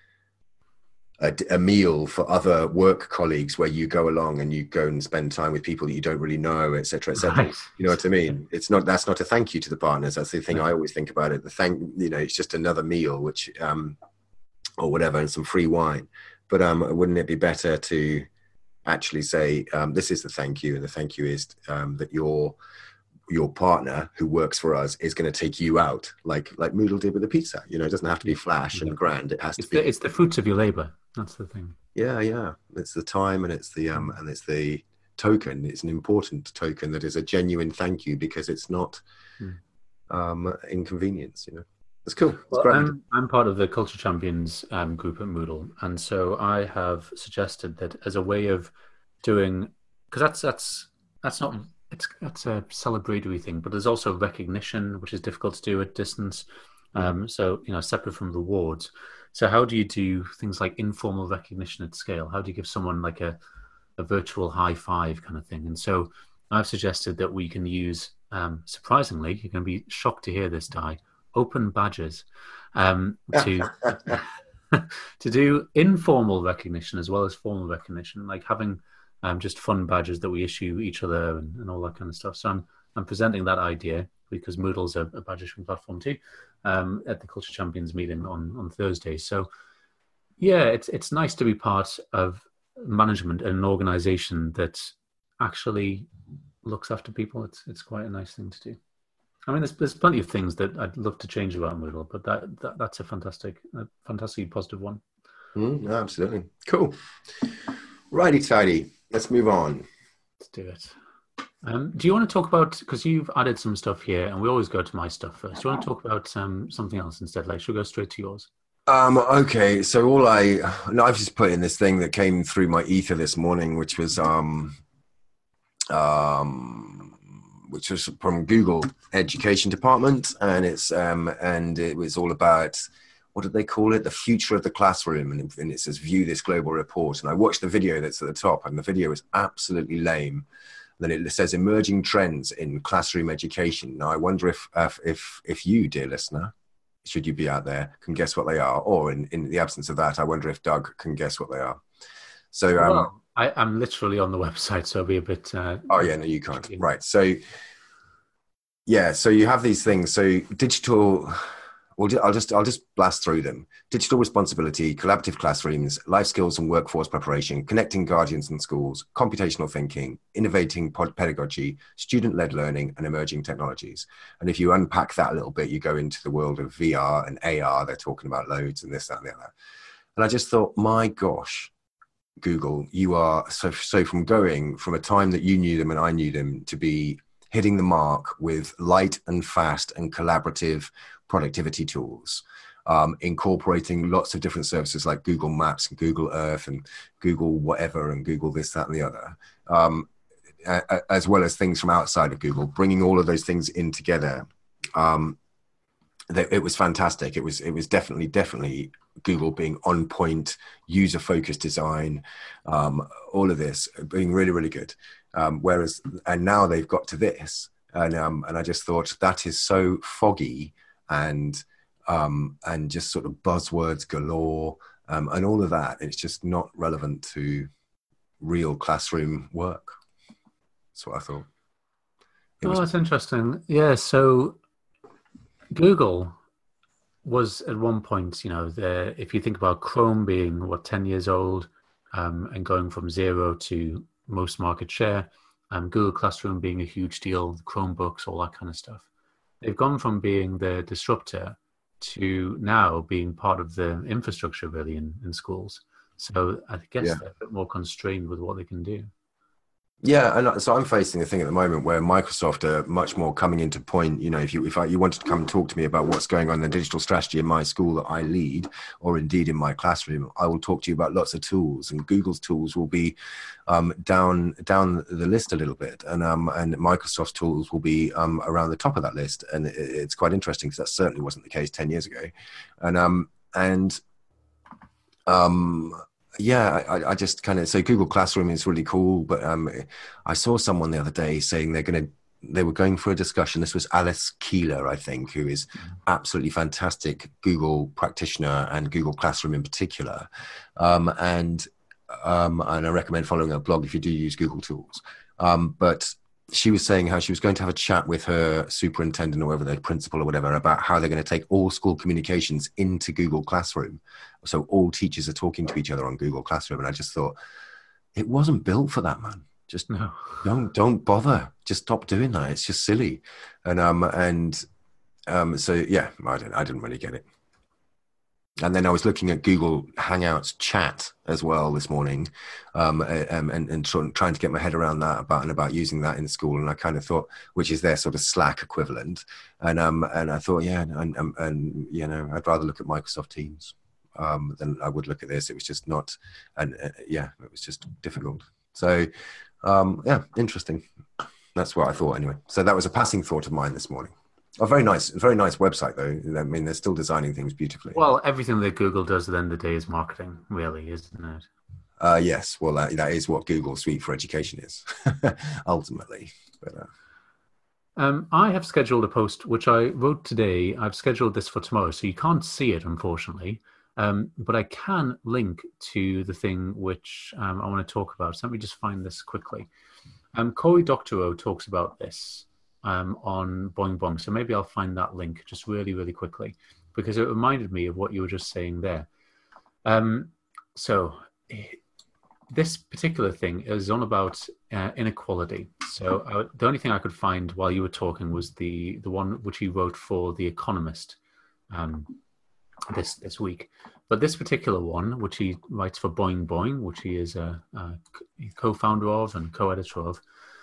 A, a meal for other work colleagues where you go along and you go and spend time with people that you don't really know, et cetera, et cetera. Right. You know what I mean? It's not, that's not a thank you to the partners. That's the thing I always think about it. The thank, you know, it's just another meal, which, um, or whatever, and some free wine. But um, wouldn't it be better to actually say, um, this is the thank you, and the thank you is um, that your your partner who works for us is going to take you out, like like Moodle did with the pizza. You know, it doesn't have to be flash and grand. It has it's to be. The, it's the fruits of your labor. That's the thing. Yeah, yeah. It's the time, and it's the um, and it's the token. It's an important token that is a genuine thank you because it's not mm. um, inconvenience. You know, it's cool. It's well, great. I'm, I'm part of the Culture Champions um, group at Moodle, and so I have suggested that as a way of doing, because that's that's that's not. It's that's a celebratory thing, but there's also recognition, which is difficult to do at distance. Um, so, you know, separate from rewards. So how do you do things like informal recognition at scale? How do you give someone like a, a virtual high five kind of thing. And so I've suggested that we can use, um, surprisingly, you're going to be shocked to hear this, Di, open badges um, to to do informal recognition as well as formal recognition, like having um, just fun badges that we issue each other and, and all that kind of stuff. So I'm I'm presenting that idea because Moodle's a, a badge issuing platform too um, at the Culture Champions meeting on on Thursday. So yeah, it's it's nice to be part of management and an organization that actually looks after people. It's it's quite a nice thing to do. I mean, there's there's plenty of things that I'd love to change about Moodle, but that, that that's a fantastic, a fantastically positive one. Mm, absolutely. Cool. Righty tidy. Let's move on. Let's do it. Um, do you want to talk about, because you've added some stuff here, and we always go to my stuff first. Do you want to talk about um, something else instead? Like, should we go straight to yours? Um, okay, so all I, no, I've just put in this thing that came through my ether this morning, which was, um, um, which was from Google Education Department, and it's um, and it was all about, what did they call it? The future of the classroom, and, and it says view this global report. And I watched the video that's at the top, and the video is absolutely lame. Then it says emerging trends in classroom education. Now I wonder if if if, if you, dear listener, should you be out there, can guess what they are, or in, in the absence of that, I wonder if Doug can guess what they are. So um, well, I, I'm literally on the website, so I'll be a bit. Uh, oh yeah, no, you can't. Right. So yeah, so you have these things. So digital. Well, I'll just I'll just blast through them. Digital responsibility, collaborative classrooms, life skills and workforce preparation, connecting guardians and schools, computational thinking, innovating pedagogy, student-led learning, and emerging technologies. And if you unpack that a little bit, you go into the world of V R and A R. They're talking about loads and this, that, and the other. And I just thought, my gosh, Google, you are so so from going from a time that you knew them and I knew them to be hitting the mark with light and fast and collaborative productivity tools, um, incorporating lots of different services like Google Maps and Google Earth and Google whatever and Google this, that, and the other, um, a, as well as things from outside of Google, bringing all of those things in together. Um, it was fantastic. It was it was definitely, definitely Google being on point, user-focused design, um, all of this being really, really good. Um, whereas, and now they've got to this, and um, and I just thought that is so foggy and um, and just sort of buzzwords galore um, and all of that. It's just not relevant to real classroom work. That's what I thought. It oh, was- that's interesting. Yeah, so Google was at one point, you know, the, if you think about Chrome being, what, ten years old um, and going from zero to most market share, um, Google Classroom being a huge deal, Chromebooks, all that kind of stuff. They've gone from being the disruptor to now being part of the infrastructure really in, in schools. So I guess yeah. they're a bit more constrained with what they can do. Yeah, and so I'm facing a thing at the moment where Microsoft are much more coming into point. You know, if you if I, you wanted to come and talk to me about what's going on in the digital strategy in my school that I lead, or indeed in my classroom, I will talk to you about lots of tools, and Google's tools will be um, down down the list a little bit, and um, and Microsoft's tools will be um, around the top of that list, and it, it's quite interesting because that certainly wasn't the case ten years ago, and um and um. Yeah, I, I just kind of so Google Classroom is really cool, but um, I saw someone the other day saying they're going to they were going for a discussion. This was Alice Keeler, I think, who is absolutely fantastic Google practitioner and Google Classroom in particular, um, and um, and I recommend following her blog if you do use Google tools. Um, but she was saying how she was going to have a chat with her superintendent or whatever, their principal or whatever, about how they're going to take all school communications into Google Classroom. So all teachers are talking to each other on Google Classroom. And I just thought, it wasn't built for that, man. Just no, don't, don't bother. Just stop doing that. It's just silly. And, um, and, um, so yeah, I didn't, I didn't really get it. And then I was looking at Google Hangouts chat as well this morning, um, and, and, and trying to get my head around that about and about using that in school. And I kind of thought, which is their sort of Slack equivalent. And um, and I thought, yeah, and, and, and you know, I'd rather look at Microsoft Teams um, than I would look at this. It was just not, and uh, yeah, it was just difficult. So um, yeah, interesting. That's what I thought anyway. So that was a passing thought of mine this morning. A very nice, very nice website, though. I mean, they're still designing things beautifully. Well, everything that Google does at the end of the day is marketing, really, isn't it? Uh, yes, well, that, that is what Google Suite for Education is, ultimately. But, uh, Um, I have scheduled a post, which I wrote today. I've scheduled this for tomorrow, so you can't see it, unfortunately. Um, but I can link to the thing which um, I want to talk about. So let me just find this quickly. Um, Cory Doctorow talks about this um, on Boing Boing. So maybe I'll find that link just really, really quickly, because it reminded me of what you were just saying there. Um, so this particular thing is on about uh, inequality. So uh, the only thing I could find while you were talking was the the one which he wrote for The Economist um, this this week. But this particular one, which he writes for Boing Boing, which he is a, a co-founder of and co-editor of,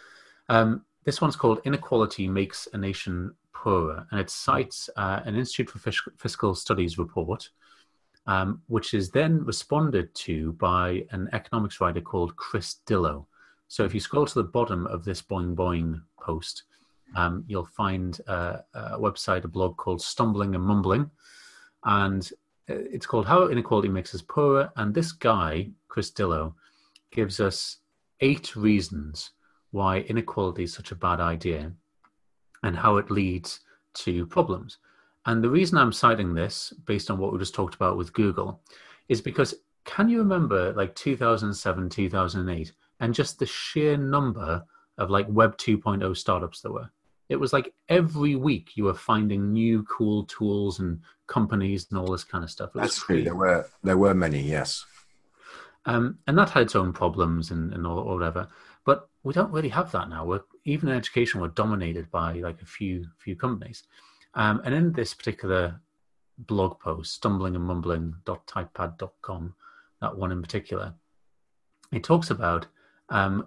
um, this one's called "Inequality Makes a Nation Poorer," and it cites uh, an Institute for Fis- Fiscal Studies report, Um, which is then responded to by an economics writer called Chris Dillow. So if you scroll to the bottom of this Boing Boing post, um, you'll find uh, a website, a blog called Stumbling and Mumbling, and it's called How Inequality Makes Us Poorer. And this guy, Chris Dillow, gives us eight reasons why inequality is such a bad idea and how it leads to problems. And the reason I'm citing this, based on what we just talked about with Google, is because can you remember like two thousand seven, two thousand eight, and just the sheer number of like Web two point oh startups there were? It was like every week you were finding new cool tools and companies and all this kind of stuff. It That's true. There were there were many, yes. Um, and that had its own problems and, and all, or whatever. But we don't really have that now. We're, even in education, we're dominated by like a few few companies. Um, and in this particular blog post, stumbling and mumbling dot typepad dot com, that one in particular, it talks about um,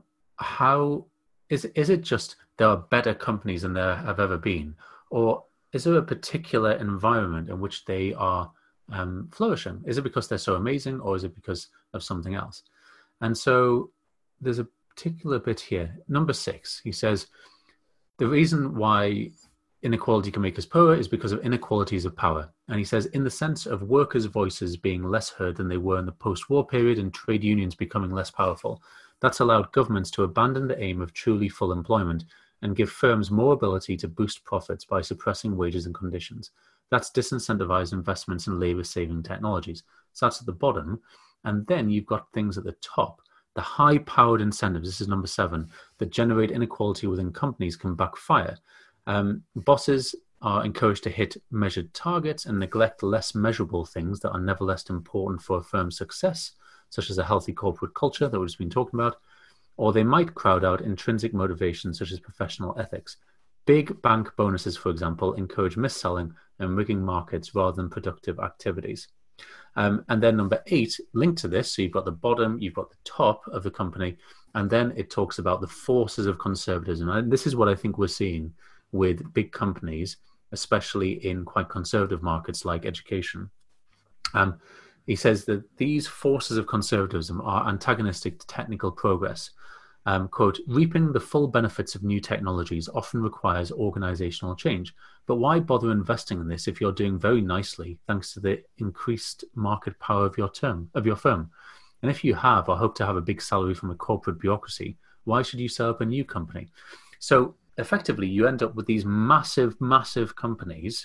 how is is it just there are better companies than there have ever been, or is there a particular environment in which they are um, flourishing? Is it because they're so amazing, or is it because of something else? And so there's a particular bit here, number six. He says the reason why inequality can make us poorer is because of inequalities of power. And he says, in the sense of workers' voices being less heard than they were in the post-war period and trade unions becoming less powerful, that's allowed governments to abandon the aim of truly full employment and give firms more ability to boost profits by suppressing wages and conditions. That's disincentivized investments in labor-saving technologies. So that's at the bottom. And then you've got things at the top. The high-powered incentives, this is number seven, that generate inequality within companies can backfire. Um, bosses are encouraged to hit measured targets and neglect less measurable things that are nevertheless important for a firm's success, such as a healthy corporate culture that we've just been talking about, or they might crowd out intrinsic motivations such as professional ethics. Big bank bonuses, for example, encourage mis-selling and rigging markets rather than productive activities. Um, and then number eight, linked to this, so you've got the bottom, you've got the top of the company, and then it talks about the forces of conservatism. And this is what I think we're seeing with big companies, especially in quite conservative markets like education. Um, he says that these forces of conservatism are antagonistic to technical progress. Um, quote, reaping the full benefits of new technologies often requires organizational change. But why bother investing in this if you're doing very nicely thanks to the increased market power of your term of your firm? And if you have or hope to have a big salary from a corporate bureaucracy, why should you set up a new company? So effectively, you end up with these massive, massive companies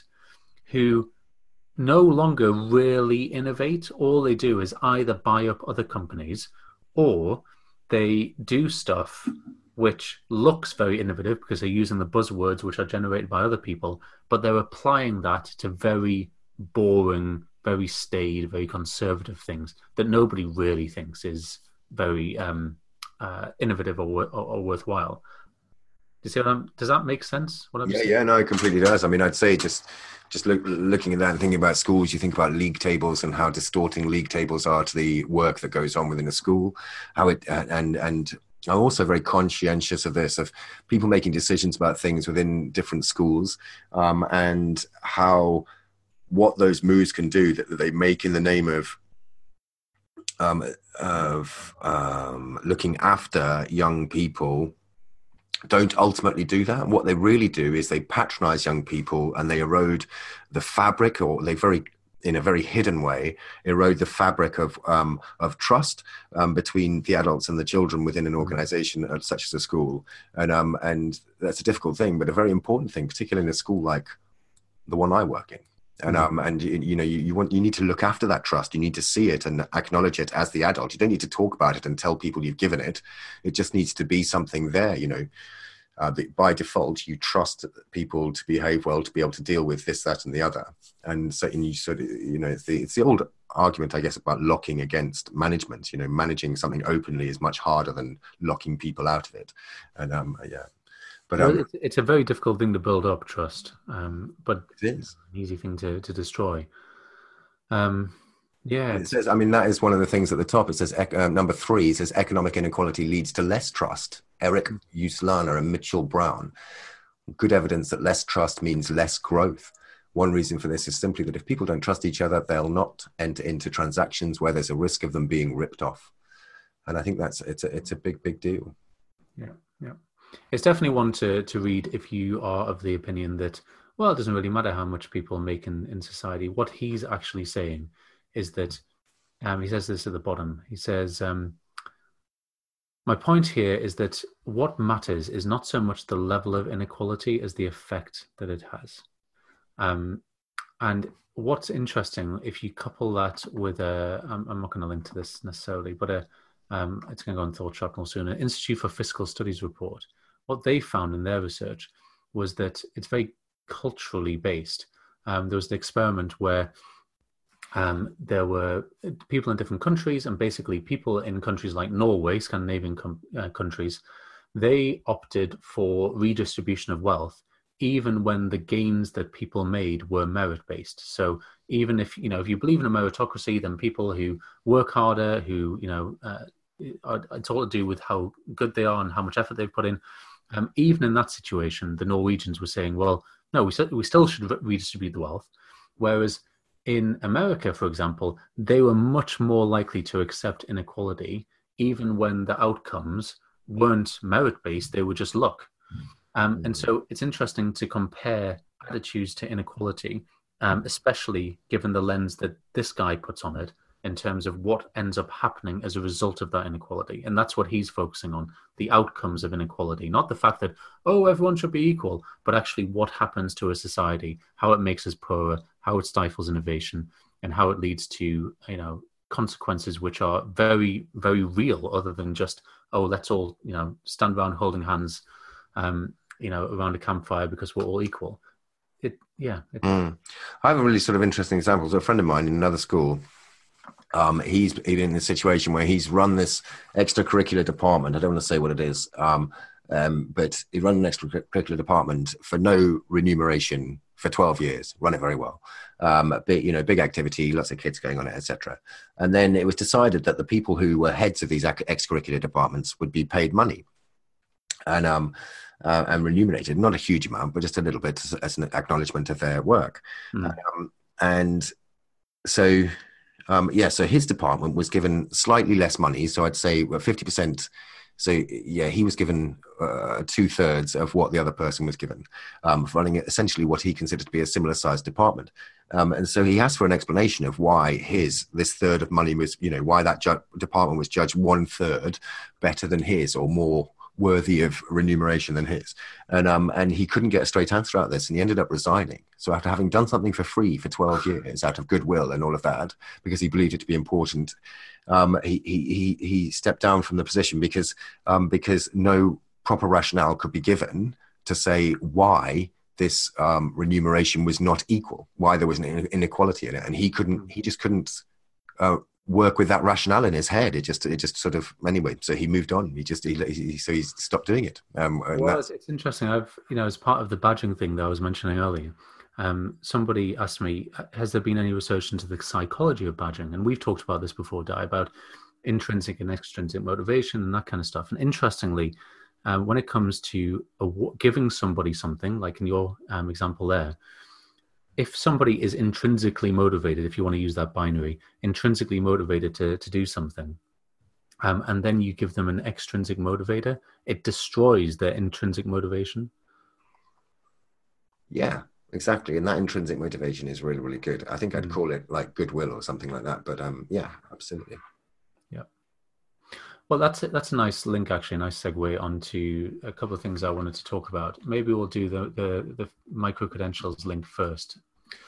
who no longer really innovate. All they do is either buy up other companies or they do stuff which looks very innovative because they're using the buzzwords which are generated by other people, but they're applying that to very boring, very staid, very conservative things that nobody really thinks is very um, uh, innovative or, or, or worthwhile. Do you see what I'm, does that make sense? What I'm yeah, saying? yeah, no, it completely does. I mean, I'd say just just look, looking at that and thinking about schools, you think about league tables and how distorting league tables are to the work that goes on within a school. How it and and I'm also very conscientious of this, of people making decisions about things within different schools, um, and how what those moves can do that, that they make in the name of um, of um, looking after young people. Don't ultimately do that. What they really do is they patronize young people and they erode the fabric, or they very in a very hidden way, erode the fabric of um, of trust um, between the adults and the children within an organization uh, such as a school. And um, and that's a difficult thing, but a very important thing, particularly in a school like the one I work in. And um and you, you know you, you want you need to look after that trust. You need to see it and acknowledge it as the adult. You don't need to talk about it and tell people you've given it. It just needs to be something there. You know, uh, by default, you trust people to behave well, to be able to deal with this, that, and the other. And so and you sort of you know it's the it's the old argument, I guess, about locking against management. You know, managing something openly is much harder than locking people out of it. And um yeah. But um, well, it's, it's a very difficult thing to build up, trust, um, but it is an easy thing to, to destroy. Um, yeah. It says, I mean, that is one of the things at the top. It says, uh, number three, it says, economic inequality leads to less trust. Eric Uslana and Mitchell Brown. Good evidence that less trust means less growth. One reason for this is simply that if people don't trust each other, they'll not enter into transactions where there's a risk of them being ripped off. And I think that's, it's a, it's a big, big deal. Yeah, yeah. It's definitely one to, to read if you are of the opinion that, well, it doesn't really matter how much people make in, in society. What he's actually saying is that, um, he says this at the bottom, he says, um, my point here is that what matters is not so much the level of inequality as the effect that it has. Um, and what's interesting, if you couple that with a, I'm, I'm not going to link to this necessarily, but a, um, it's going to go on Thought Track soon, an Institute for Fiscal Studies report. What they found in their research was that it's very culturally based. Um, there was an experiment where um, there were people in different countries, and basically people in countries like Norway, Scandinavian com- uh, countries, they opted for redistribution of wealth, even when the gains that people made were merit-based. So even if, you know, if you believe in a meritocracy, then people who work harder, who, you know, uh, are, it's all to do with how good they are and how much effort they've put in. Um, even in that situation, the Norwegians were saying, well, no, we, we still should redistribute the wealth. Whereas in America, for example, they were much more likely to accept inequality, even when the outcomes weren't merit-based, they were just luck. Um, and so it's interesting to compare attitudes to inequality, um, especially given the lens that this guy puts on it in terms of what ends up happening as a result of that inequality. And that's what he's focusing on, the outcomes of inequality, not the fact that, oh, everyone should be equal, but actually what happens to a society, how it makes us poorer, how it stifles innovation, and how it leads to, you know, consequences which are very, very real, other than just, oh, let's all, you know, stand around holding hands, um, you know, around a campfire because we're all equal. It, yeah. It, mm. I have a really sort of interesting example. So a friend of mine in another school, um, he's in a situation where he's run this extracurricular department. I don't want to say what it is, um, um, but he run an extracurricular department for no remuneration for twelve years, run it very well. Um, big, you know, big activity, lots of kids going on it, et cetera. And then it was decided that the people who were heads of these extracurricular departments would be paid money. And um, uh, and remunerated, not a huge amount, but just a little bit as, as an acknowledgement of their work. Mm. Um, and so, um, yeah, so his department was given slightly less money. So I'd say fifty percent. So yeah, he was given uh, two thirds of what the other person was given, um, for running essentially what he considered to be a similar sized department. Um, and so he asked for an explanation of why his, this third of money was, you know, why that ju- department was judged one third better than his, or more worthy of remuneration than his. And um and he couldn't get a straight answer out of this, and he ended up resigning. So after having done something for free for twelve years out of goodwill and all of that, because he believed it to be important, um he he he, he stepped down from the position because um because no proper rationale could be given to say why this um remuneration was not equal, why there was an inequality in it, and he couldn't he just couldn't uh work with that rationale in his head. It just, it just sort of, anyway, so he moved on. He just, he, he so he stopped doing it. Um, well, it's, it's interesting. I've, you know, as part of the badging thing that I was mentioning earlier, um, somebody asked me, has there been any research into the psychology of badging? And we've talked about this before, Di, about intrinsic and extrinsic motivation and that kind of stuff. And interestingly, uh, when it comes to a, giving somebody something, like in your um, example there, if somebody is intrinsically motivated, if you want to use that binary, intrinsically motivated to, to do something, um, and then you give them an extrinsic motivator, it destroys their intrinsic motivation. Yeah. Exactly. And that intrinsic motivation is really, really good. I think I'd Mm. call it like goodwill or something like that. But um, yeah, absolutely. Yeah. Well, that's it. That's a nice link, actually, a nice segue onto a couple of things I wanted to talk about. Maybe we'll do the the, the micro credentials link first.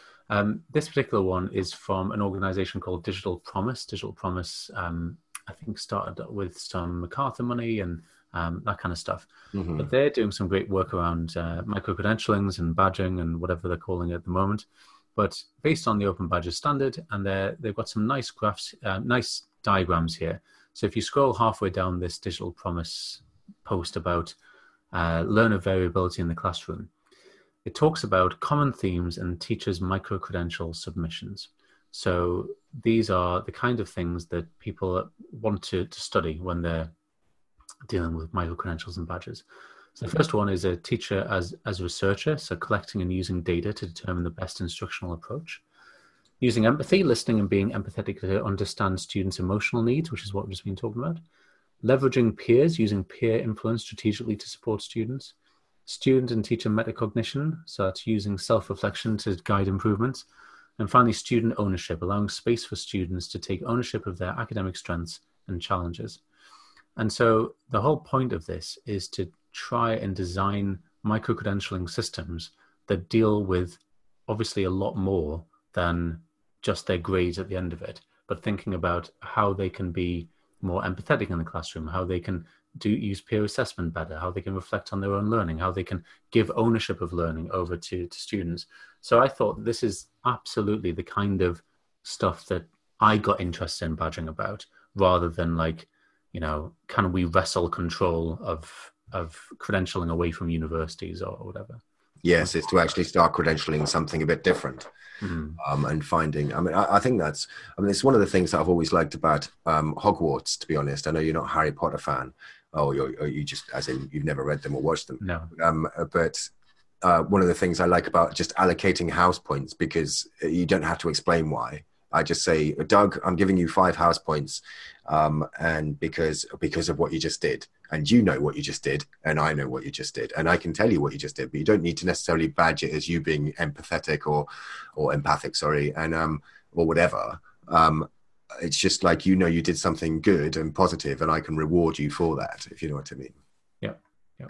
Um, this particular one is from an organization called Digital Promise. Digital Promise, um, I think, started with some MacArthur money and um, that kind of stuff. Mhm. But they're doing some great work around uh, micro credentialings and badging and whatever they're calling it at the moment. But based on the Open Badges standard, and they're, they've got some nice graphs, uh, nice diagrams here. So if you scroll halfway down this Digital Promise post about uh, learner variability in the classroom, it talks about common themes and teachers' micro-credential submissions. So these are the kind of things that people want to, to study when they're dealing with micro-credentials and badges. So the first one is a teacher as, as a researcher, so collecting and using data to determine the best instructional approach. Using empathy, listening and being empathetic to understand students' emotional needs, which is what we've just been talking about. Leveraging peers, using peer influence strategically to support students. Student and teacher metacognition, so that's using self-reflection to guide improvements. And finally, student ownership, allowing space for students to take ownership of their academic strengths and challenges. And so the whole point of this is to try and design micro-credentialing systems that deal with obviously a lot more than just their grades at the end of it, but thinking about how they can be more empathetic in the classroom, how they can do use peer assessment better, how they can reflect on their own learning, how they can give ownership of learning over to, to students. So I thought this is absolutely the kind of stuff that I got interested in badging about, rather than like, you know, can we wrestle control of of credentialing away from universities or whatever. Yes, it's to actually start credentialing something a bit different. Mm. Um, and finding, I mean, I, I think that's, I mean, it's one of the things that I've always liked about um, Hogwarts, to be honest. I know you're not a Harry Potter fan. Oh, you're, or you just, as in, you've never read them or watched them. No. Um, but uh, one of the things I like about just allocating house points, because you don't have to explain why. I just say, Doug, I'm giving you five house points, um, and because because of what you just did, and you know what you just did, and I know what you just did, and I can tell you what you just did, but you don't need to necessarily badge it as you being empathetic or or empathic, sorry, and um or whatever. Um, it's just like, you know, you did something good and positive, and I can reward you for that, if you know what I mean. Yeah, yeah.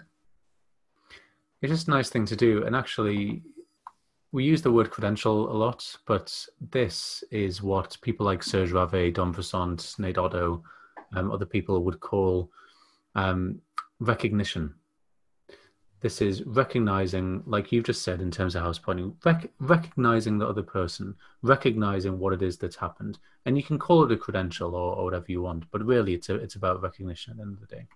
It's just a nice thing to do, and actually, we use the word credential a lot, but this is what people like Serge Rave, Don Vassant, Nate Otto, um, other people would call um, recognition. This is recognizing, like you've just said in terms of house pointing, rec- recognizing the other person, recognizing what it is that's happened. And you can call it a credential or, or whatever you want, but really it's a, it's about recognition at the end of the day.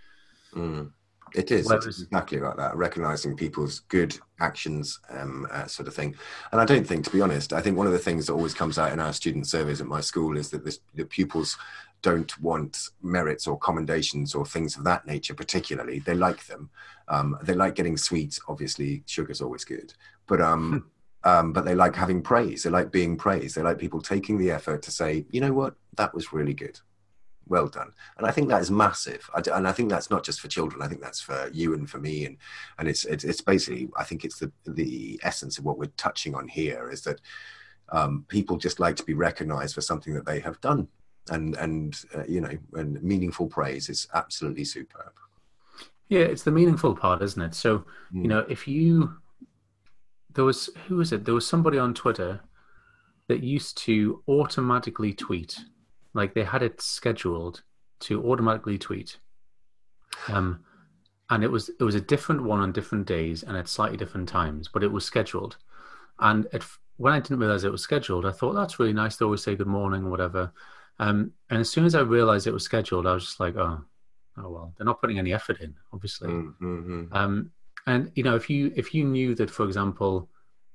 Mm. It is. Whereas, it's exactly like that, recognizing people's good actions, um, uh, sort of thing. And I don't think, to be honest, I think one of the things that always comes out in our student surveys at my school is that this, the pupils don't want merits or commendations or things of that nature particularly. They like them. Um, they like getting sweets. Obviously, sugar's always good. But um, um, but they like having praise. They like being praised. They like people taking the effort to say, you know what, that was really good. Well done. And I think that is massive. I, and I think that's not just for children. I think that's for you and for me. And and it's it's, it's basically, I think it's the the essence of what we're touching on here, is that um, people just like to be recognized for something that they have done. And, and uh, you know, and meaningful praise is absolutely superb. yeah, it's the meaningful part, isn't it? So, Mm. you know, if you, there was, who was it? There was somebody on Twitter that used to automatically tweet. Like they had it scheduled to automatically tweet, um, and it was it was a different one on different days and at slightly different times, but it was scheduled. And it, when I didn't realize it was scheduled, I thought that's really nice. They always say good morning or whatever. Um, and as soon as I realized it was scheduled, I was just like, oh, oh well, they're not putting any effort in, obviously. Mm-hmm. Um, and you know, if you if you knew that, for example,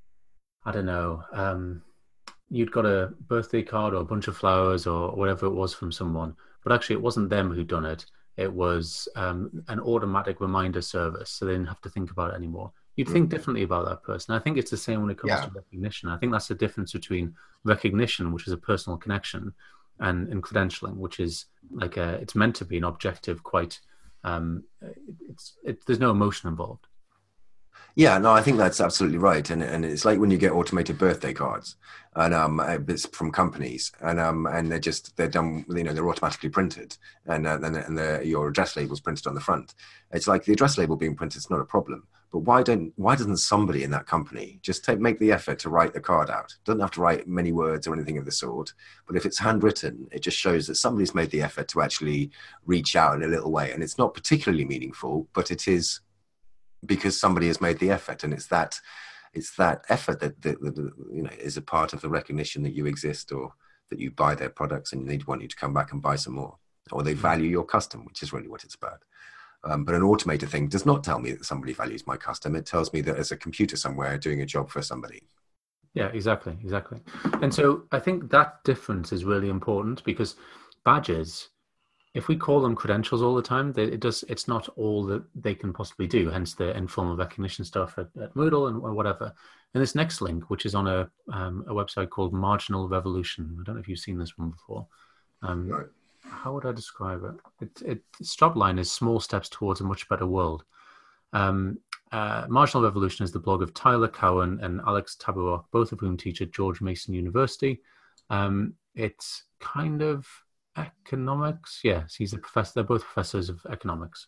I don't know. Um, you'd got a birthday card or a bunch of flowers or whatever it was from someone, but actually it wasn't them who'd done it. It was um, an automatic reminder service, so they didn't have to think about it anymore. You'd think differently about that person. I think it's the same when it comes Yeah. to recognition. I think that's the difference between recognition, which is a personal connection, and, and credentialing, which is like a, it's meant to be an objective, quite, um, it's, it, there's no emotion involved. Yeah, no, I think that's absolutely right, and and it's like when you get automated birthday cards, and um, uh, it's from companies, and um, and they're just they're done, you know, they're automatically printed, and uh, and, and the, your address label's printed on the front. It's like the address label being printed is not a problem, but why don't why doesn't somebody in that company just take make the effort to write the card out? Doesn't have to write many words or anything of the sort, but if it's handwritten, it just shows that somebody's made the effort to actually reach out in a little way, and it's not particularly meaningful, but it is because somebody has made the effort, and it's that it's that effort that, that, that you know is a part of the recognition that you exist, or that you buy their products and they want you to come back and buy some more, or they value your custom, which is really what it's about. Um, but an automated thing does not tell me that somebody values my custom. It tells me that there's a computer somewhere doing a job for somebody. Yeah, exactly, exactly. And so I think that difference is really important, because badges, if we call them credentials all the time, they, it does. It's not all that they can possibly do. Hence the informal recognition stuff at, at Moodle and or whatever. And this next link, which is on a um, a website called Marginal Revolution. I don't know if you've seen this one before. Um, Right. How would I describe it? It, it its job line is small steps towards a much better world. Um, uh, Marginal Revolution is the blog of Tyler Cowen and Alex Tabarrok, both of whom teach at George Mason University. Um, it's kind of economics. Yes, he's a professor. They're both professors of economics.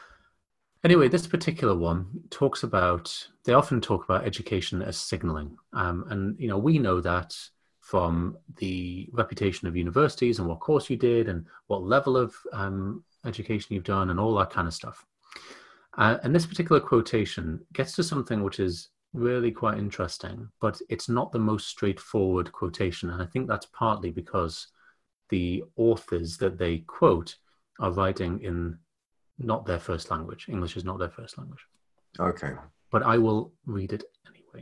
Anyway, this particular one talks about, they often talk about education as signaling. Um, and, you know, we know that from the reputation of universities and what course you did and what level of um, education you've done and all that kind of stuff. Uh, and this particular quotation gets to something which is really quite interesting, but it's not the most straightforward quotation. And I think that's partly because the authors that they quote are writing in not their first language. English is not their first language. Okay. But I will read it anyway.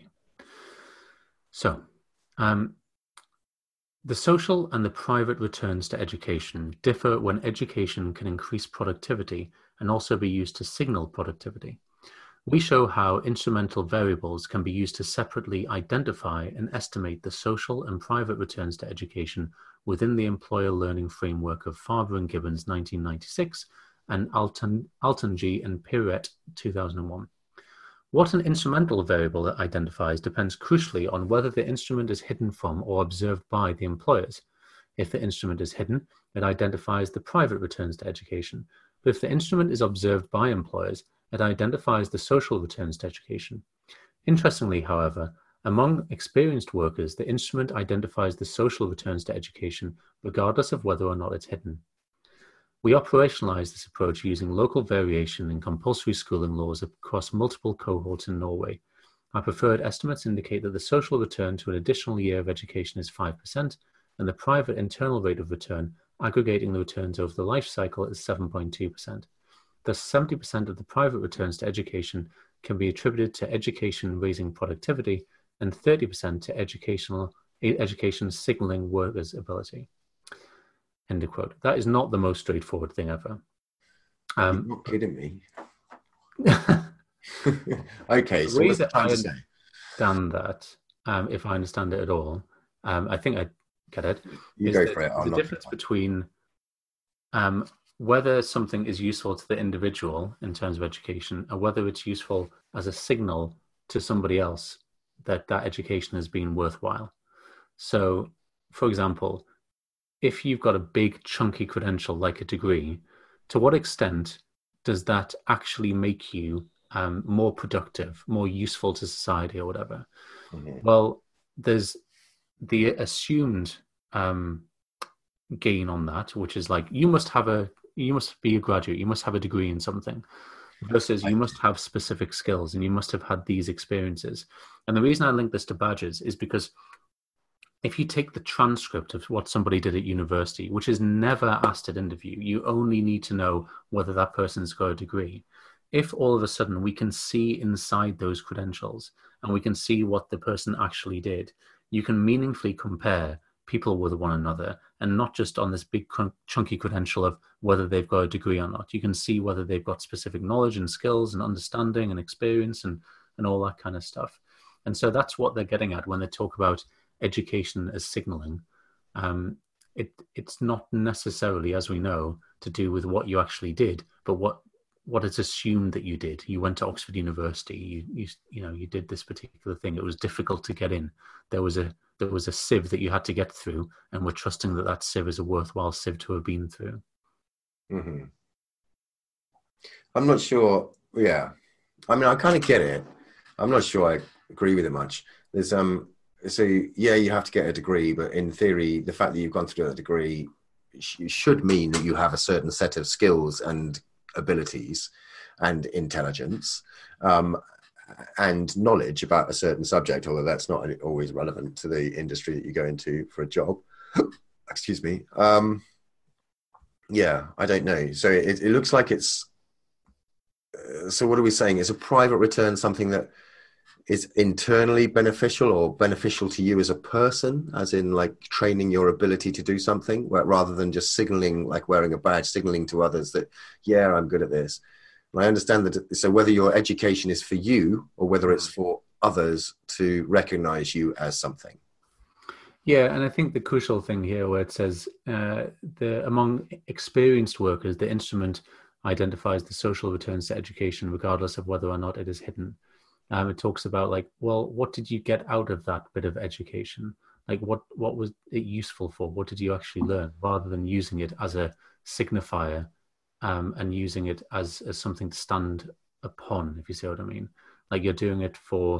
So, um, the social and the private returns to education differ when education can increase productivity and also be used to signal productivity. We show how instrumental variables can be used to separately identify and estimate the social and private returns to education within the employer learning framework of Farber and Gibbons nineteen ninety-six and Alton, Altonji and Piret two thousand one. What an instrumental variable it identifies depends crucially on whether the instrument is hidden from or observed by the employers. If the instrument is hidden, it identifies the private returns to education. But if the instrument is observed by employers, it identifies the social returns to education. Interestingly, however, among experienced workers, the instrument identifies the social returns to education, regardless of whether or not it's hidden. We operationalize this approach using local variation in compulsory schooling laws across multiple cohorts in Norway. Our preferred estimates indicate that the social return to an additional year of education is five percent, and the private internal rate of return, aggregating the returns over the life cycle, is seven point two percent. Thus, seventy percent of the private returns to education can be attributed to education raising productivity, and thirty percent to educational education signaling workers' ability. End of quote. That is not the most straightforward thing ever. Um, You're not kidding me. Okay, the so way what's the that time I to say? understand that, um, if I understand it at all, um, I think I get it. You is go that for it. I'll The not- difference between um, whether something is useful to the individual in terms of education, or whether it's useful as a signal to somebody else that that education has been worthwhile. So, for example, if you've got a big chunky credential like a degree, to what extent does that actually make you um, more productive, more useful to society or whatever? Mhm. Well, there's the assumed um, gain on that, which is like, you must have a, you must be a graduate, you must have a degree in something, versus you must have specific skills and you must have had these experiences. And the reason I link this to badges is because if you take the transcript of what somebody did at university, which is never asked at interview, you only need to know whether that person's got a degree. If all of a sudden we can see inside those credentials and we can see what the person actually did, you can meaningfully compare people with one another, and not just on this big chunky credential of whether they've got a degree or not. You can see whether they've got specific knowledge and skills and understanding and experience and, and all that kind of stuff. And so that's what they're getting at when they talk about education as signaling. Um, it, it's not necessarily, as we know, to do with what you actually did, but what what it's assumed that you did. You went to Oxford University. You, you, you know, you did this particular thing. It was difficult to get in. There was a there was a sieve that you had to get through, and we're trusting that that sieve is a worthwhile sieve to have been through. Mm-hmm. I'm not sure. Yeah, I mean, I kind of get it. I'm not sure I agree with it much. There's um, so yeah, you have to get a degree, but in theory, the fact that you've gone through a degree sh- should mean that you have a certain set of skills and abilities and intelligence um, and knowledge about a certain subject, although that's not always relevant to the industry that you go into for a job. Excuse me. Um, yeah, I don't know. So it, it looks like it's, uh, so what are we saying? Is a private return something that is internally beneficial or beneficial to you as a person, as in like training your ability to do something, where, rather than just signaling, like wearing a badge, signaling to others that, yeah, I'm good at this. And I understand that. So whether your education is for you or whether it's for others to recognize you as something. Yeah, and I think the crucial thing here where it says uh, the among experienced workers, the instrument identifies the social returns to education regardless of whether or not it is hidden. Um, it talks about like, well, what did you get out of that bit of education? Like what, what was it useful for? What did you actually learn, rather than using it as a signifier um, and using it as, as something to stand upon, if you see what I mean? Like you're doing it for,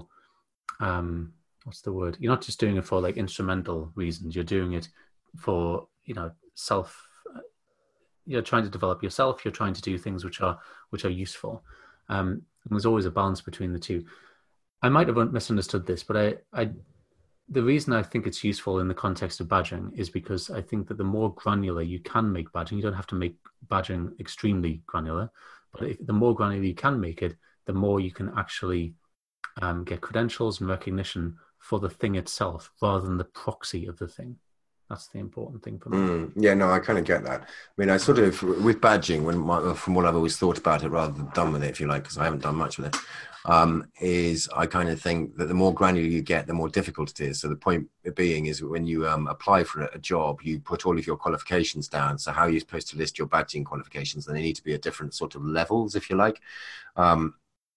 um, what's the word? You're not just doing it for like instrumental reasons. You're doing it for, you know, self, you're trying to develop yourself. You're trying to do things which are, which are useful. Um, and there's always a balance between the two. I might have misunderstood this, but I, I, the reason I think it's useful in the context of badging is because I think that the more granular you can make badging, you don't have to make badging extremely granular, but if, the more granular you can make it, the more you can actually um, get credentials and recognition for the thing itself, rather than the proxy of the thing. That's the important thing for me. Mm, yeah, no, I kind of get that. I mean, I sort of, with badging, when my, from what I've always thought about it, rather than done with it, if you like, because I haven't done much with it, um, is I kind of think that the more granular you get, the more difficult it is. So the point being is when you um, apply for a job, you put all of your qualifications down. So how are you supposed to list your badging qualifications? And they need to be at different sort of levels, if you like. Um,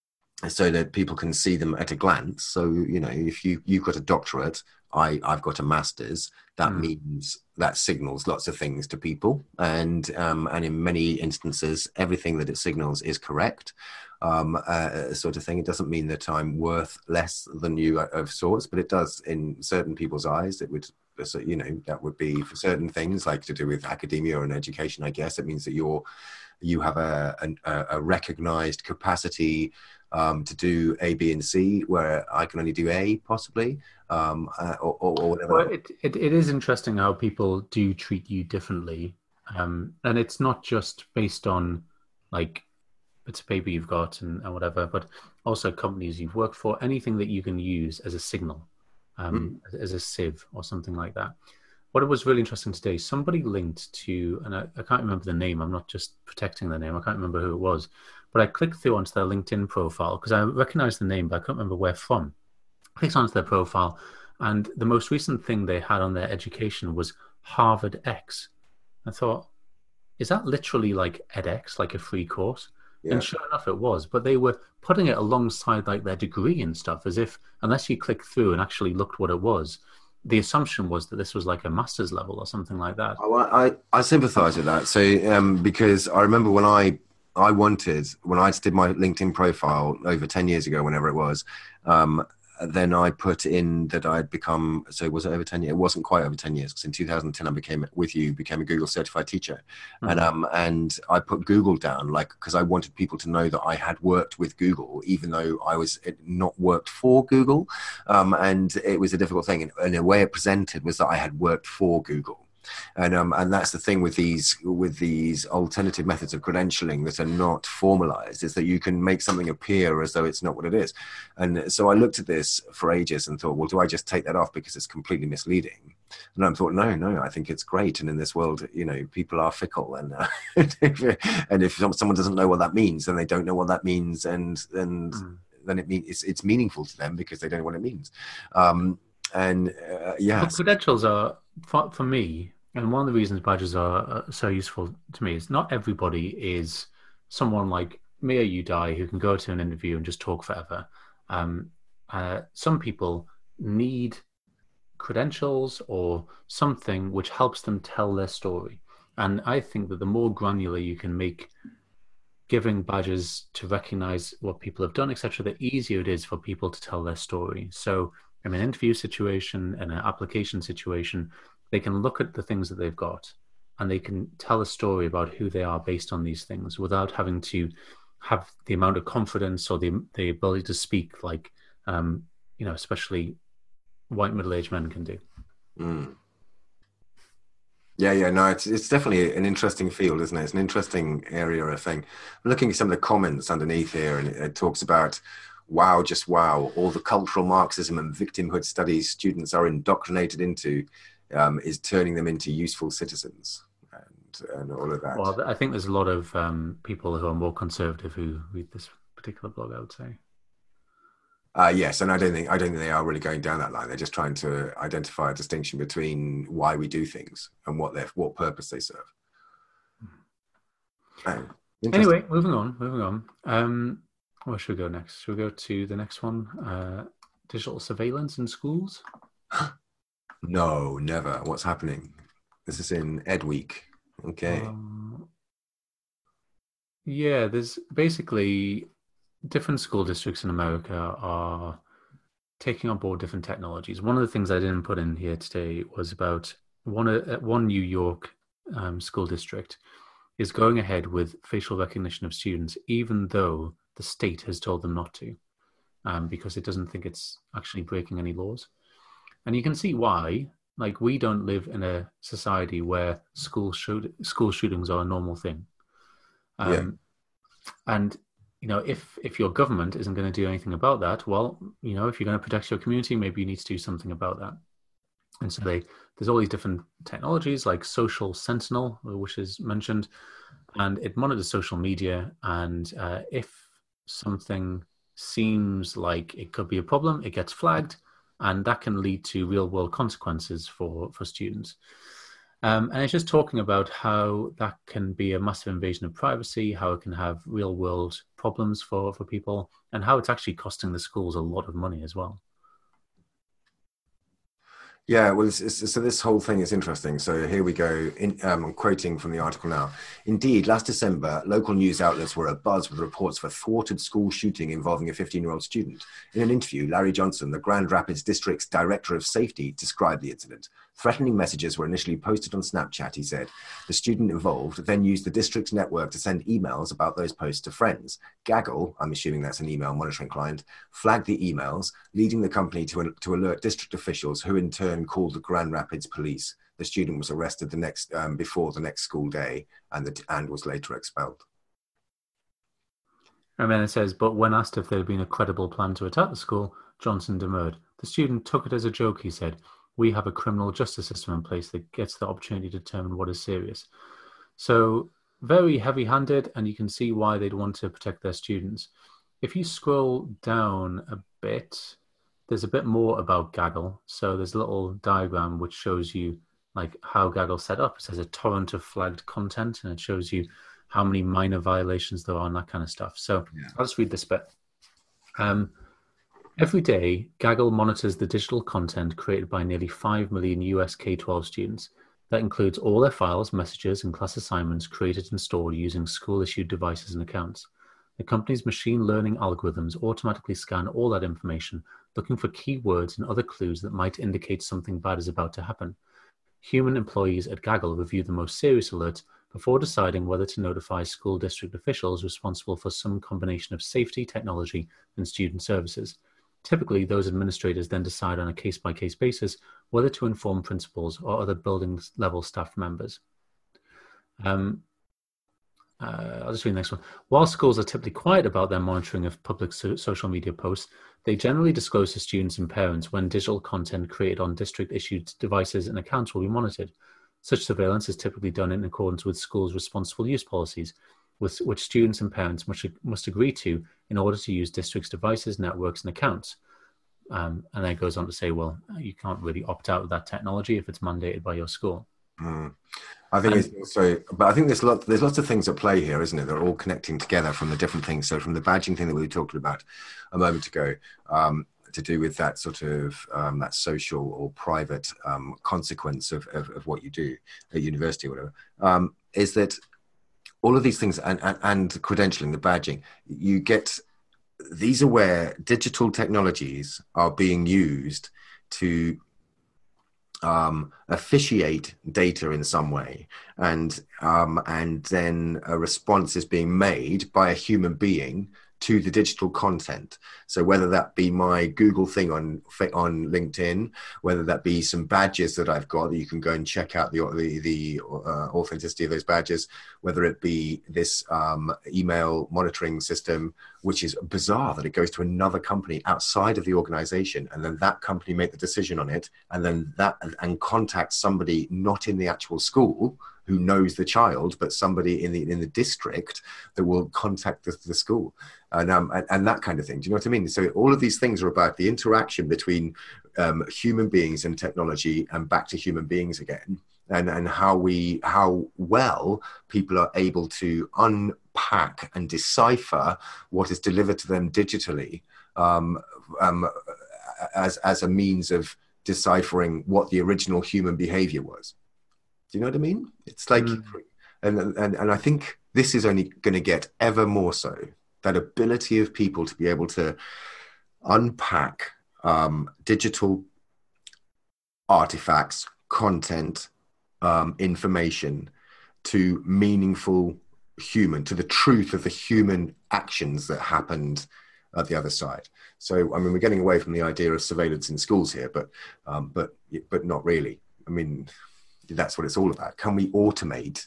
so that people can see them at a glance. So, you know, if you, you've got a doctorate, I, I've got a master's, that mm. means that signals lots of things to people. And, um, and in many instances, everything that it signals is correct, um, uh, sort of thing. It doesn't mean that I'm worth less than you of sorts, but it does in certain people's eyes. It would, you know, that would be for certain things like to do with academia and education, I guess. It means that you're, you have a, a, a recognized capacity um, to do A, B, and C, where I can only do A, possibly, um, uh, or, or whatever. Well, it, it, it is interesting how people do treat you differently. Um, and it's not just based on, like, it's a paper you've got and, and whatever, but also companies you've worked for, anything that you can use as a signal, um, mm. as, as a sieve or something like that. What was really interesting today, somebody linked to, and I, I can't remember the name, I'm not just protecting the name, I can't remember who it was, but I clicked through onto their LinkedIn profile because I recognized the name, but I couldn't remember where from. I clicked onto their profile, and the most recent thing they had on their education was Harvard X. I thought, is that literally like edX, like a free course? Yeah. And sure enough, it was, but they were putting it alongside like their degree and stuff, as if, unless you click through and actually looked what it was, the assumption was that this was like a master's level or something like that. Oh, I, I sympathize with that. So, um, because I remember when I, I wanted, when I did my LinkedIn profile over ten years ago, whenever it was, um, then I put in that I'd become, so was it over ten years? It wasn't quite over ten years, because in two thousand ten I became, with you, became a Google certified teacher. Mm-hmm. And um, and I put Google down, like, because I wanted people to know that I had worked with Google, even though I was not worked for Google. Um, and it was a difficult thing. And, and the way it presented was that I had worked for Google. And um, and that's the thing with these with these alternative methods of credentialing that are not formalized, is that you can make something appear as though it's not what it is. And so I looked at this for ages and thought, well, do I just take that off because it's completely misleading? And I thought, no, no, I think it's great. And in this world, you know, people are fickle, and uh, and if someone doesn't know what that means, then they don't know what that means, and and mm. then it means it's, it's meaningful to them because they don't know what it means. Um, and uh, yeah, well, credentials are for, for me. And one of the reasons badges are uh, so useful to me is not everybody is someone like me or you, Di, who can go to an interview and just talk forever. Um, uh, some people need credentials or something which helps them tell their story. And I think that the more granular you can make giving badges to recognize what people have done, et cetera, the easier it is for people to tell their story. So in an interview situation, in an application situation, they can look at the things that they've got and they can tell a story about who they are based on these things without having to have the amount of confidence or the the ability to speak like, um, you know, especially white middle-aged men can do. Mm. Yeah, yeah, no, it's it's definitely an interesting field, isn't it? It's an interesting area, I think. I'm looking at some of the comments underneath here, and it, it talks about, wow, just wow, all the cultural Marxism and victimhood studies students are indoctrinated into um, is turning them into useful citizens. And all of that. Well, I think there's a lot of um, people who are more conservative who read this particular blog, I would say. Uh, yes, and I don't think I don't think they are really going down that line. They're just trying to identify a distinction between why we do things and what their what purpose they serve. Oh, anyway, moving on, moving on. Um, where should we go next? Should we go to the next one? Uh, digital surveillance in schools? No, never. What's happening? This is in Ed Week. Okay. Um, yeah, there's basically different school districts in America are taking on board different technologies. One of the things I didn't put in here today was about one uh, one New York um, school district is going ahead with facial recognition of students, even though the state has told them not to, um, because it doesn't think it's actually breaking any laws. And you can see why. Like, we don't live in a society where school shoot, school shootings are a normal thing. Um, yeah. And, you know, if, if your government isn't going to do anything about that, well, you know, if you're going to protect your community, maybe you need to do something about that. And so they, there's all these different technologies like Social Sentinel, which is mentioned, and it monitors social media. And uh, if something seems like it could be a problem, it gets flagged. And that can lead to real-world consequences for, for students. Um, and it's just talking about how that can be a massive invasion of privacy, how it can have real-world problems for, for people, and how it's actually costing the schools a lot of money as well. Yeah, well, it's, it's, so this whole thing is interesting. So here we go. In, um, I'm quoting from the article now. Indeed, last December, local news outlets were abuzz with reports of a thwarted school shooting involving a fifteen-year-old student. In an interview, Larry Johnson, the Grand Rapids District's Director of Safety, described the incident. Threatening messages were initially posted on Snapchat, he said. The student involved then used the district's network to send emails about those posts to friends. Gaggle, I'm assuming that's an email monitoring client, flagged the emails, leading the company to, to alert district officials, who in turn called the Grand Rapids police. The student was arrested the next um, before the next school day and, the, and was later expelled. And then it says, but when asked if there had been a credible plan to attack the school, Johnson demurred. The student took it as a joke, he said. We have a criminal justice system in place that gets the opportunity to determine what is serious. So very heavy-handed, and you can see why they'd want to protect their students. If you scroll down a bit, there's a bit more about Gaggle. So there's a little diagram which shows you like how Gaggle's set up. It says a torrent of flagged content, and it shows you how many minor violations there are and that kind of stuff. So yeah. I'll just read this bit. Um, Every day, Gaggle monitors the digital content created by nearly five million U S K twelve students. That includes all their files, messages, and class assignments created and stored using school-issued devices and accounts. The company's machine learning algorithms automatically scan all that information, looking for keywords and other clues that might indicate something bad is about to happen. Human employees at Gaggle review the most serious alerts before deciding whether to notify school district officials responsible for some combination of safety, technology, and student services. Typically, those administrators then decide on a case-by-case basis whether to inform principals or other building-level staff members. Um, uh, I'll just read the next one. While schools are typically quiet about their monitoring of public so- social media posts, they generally disclose to students and parents when digital content created on district-issued devices and accounts will be monitored. Such surveillance is typically done in accordance with schools' responsible use policies, with, which students and parents must, must agree to in order to use district's devices, networks, and accounts. Um, and then it goes on to say, well, you can't really opt out of that technology if it's mandated by your school. Mm. I think And- it's also, but I think there's lot, there's lots of things at play here, isn't it? They're all connecting together from the different things. So from the badging thing that we talked about a moment ago, um, to do with that sort of um, that social or private um, consequence of, of, of what you do at university or whatever, um, is that all of these things and, and, and credentialing, the badging, you get, these are where digital technologies are being used to um, officiate data in some way, and um, and then a response is being made by a human being to the digital content. So whether that be my Google thing on on LinkedIn, whether that be some badges that I've got that you can go and check out the the, the uh, authenticity of those badges, whether it be this um, email monitoring system, which is bizarre that it goes to another company outside of the organization, and then that company make the decision on it, and then that and contact somebody not in the actual school who knows the child, but somebody in the in the district that will contact the, the school, and, um, and and that kind of thing. Do you know what I mean? So all of these things are about the interaction between um, human beings and technology, and back to human beings again, and and how we how well people are able to unpack and decipher what is delivered to them digitally, um, um, as as a means of deciphering what the original human behavior was. Do you know what I mean? It's like, mm. and, and and I think this is only going to get ever more so, that ability of people to be able to unpack um, digital artifacts, content, um, information to meaningful human, to the truth of the human actions that happened at the other side. So, I mean, we're getting away from the idea of surveillance in schools here, but um, but but not really. I mean, that's what it's all about. Can we automate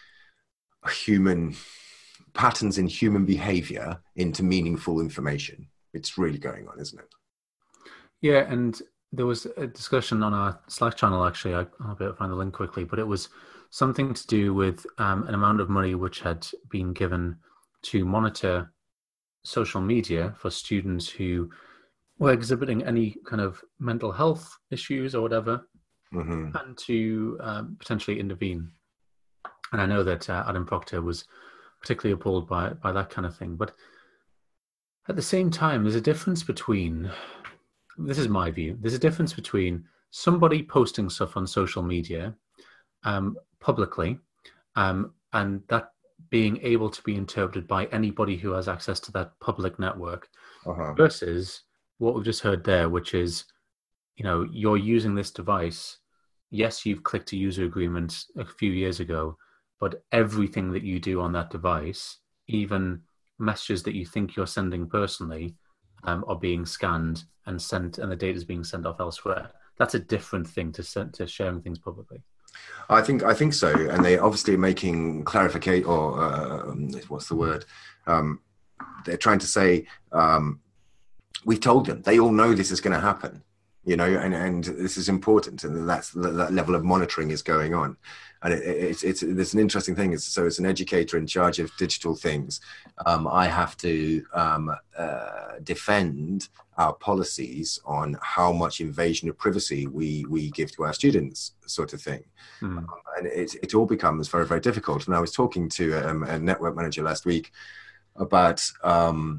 human patterns in human behavior into meaningful information? It's really going on, isn't it? Yeah, and there was a discussion on our Slack channel, actually. I, I'll be able to find the link quickly, but it was something to do with um, an amount of money which had been given to monitor social media for students who were exhibiting any kind of mental health issues or whatever. Mm-hmm. And to um, potentially intervene. And I know that uh, Adam Proctor was particularly appalled by by that kind of thing. But at the same time, there's a difference between, this is my view, there's a difference between somebody posting stuff on social media um, publicly, um, and that being able to be interpreted by anybody who has access to that public network, uh-huh. versus what we've just heard there, which is, you know, you're using this device. Yes, you've clicked a user agreement a few years ago, but everything that you do on that device, even messages that you think you're sending personally, um, are being scanned and sent, and the data is being sent off elsewhere. That's a different thing to send, to sharing things publicly. I think I think so, and they obviously are making clarification, or uh, what's the word? Um, they're trying to say um, we've told them. They all know this is going to happen. You know, and, and this is important, and that's that level of monitoring is going on, and it, it's it's there's an interesting thing. It's, so, as an educator in charge of digital things, um, I have to um, uh, defend our policies on how much invasion of privacy we we give to our students, sort of thing, mm. um, and it it all becomes very very difficult. And I was talking to um, a network manager last week about. Um,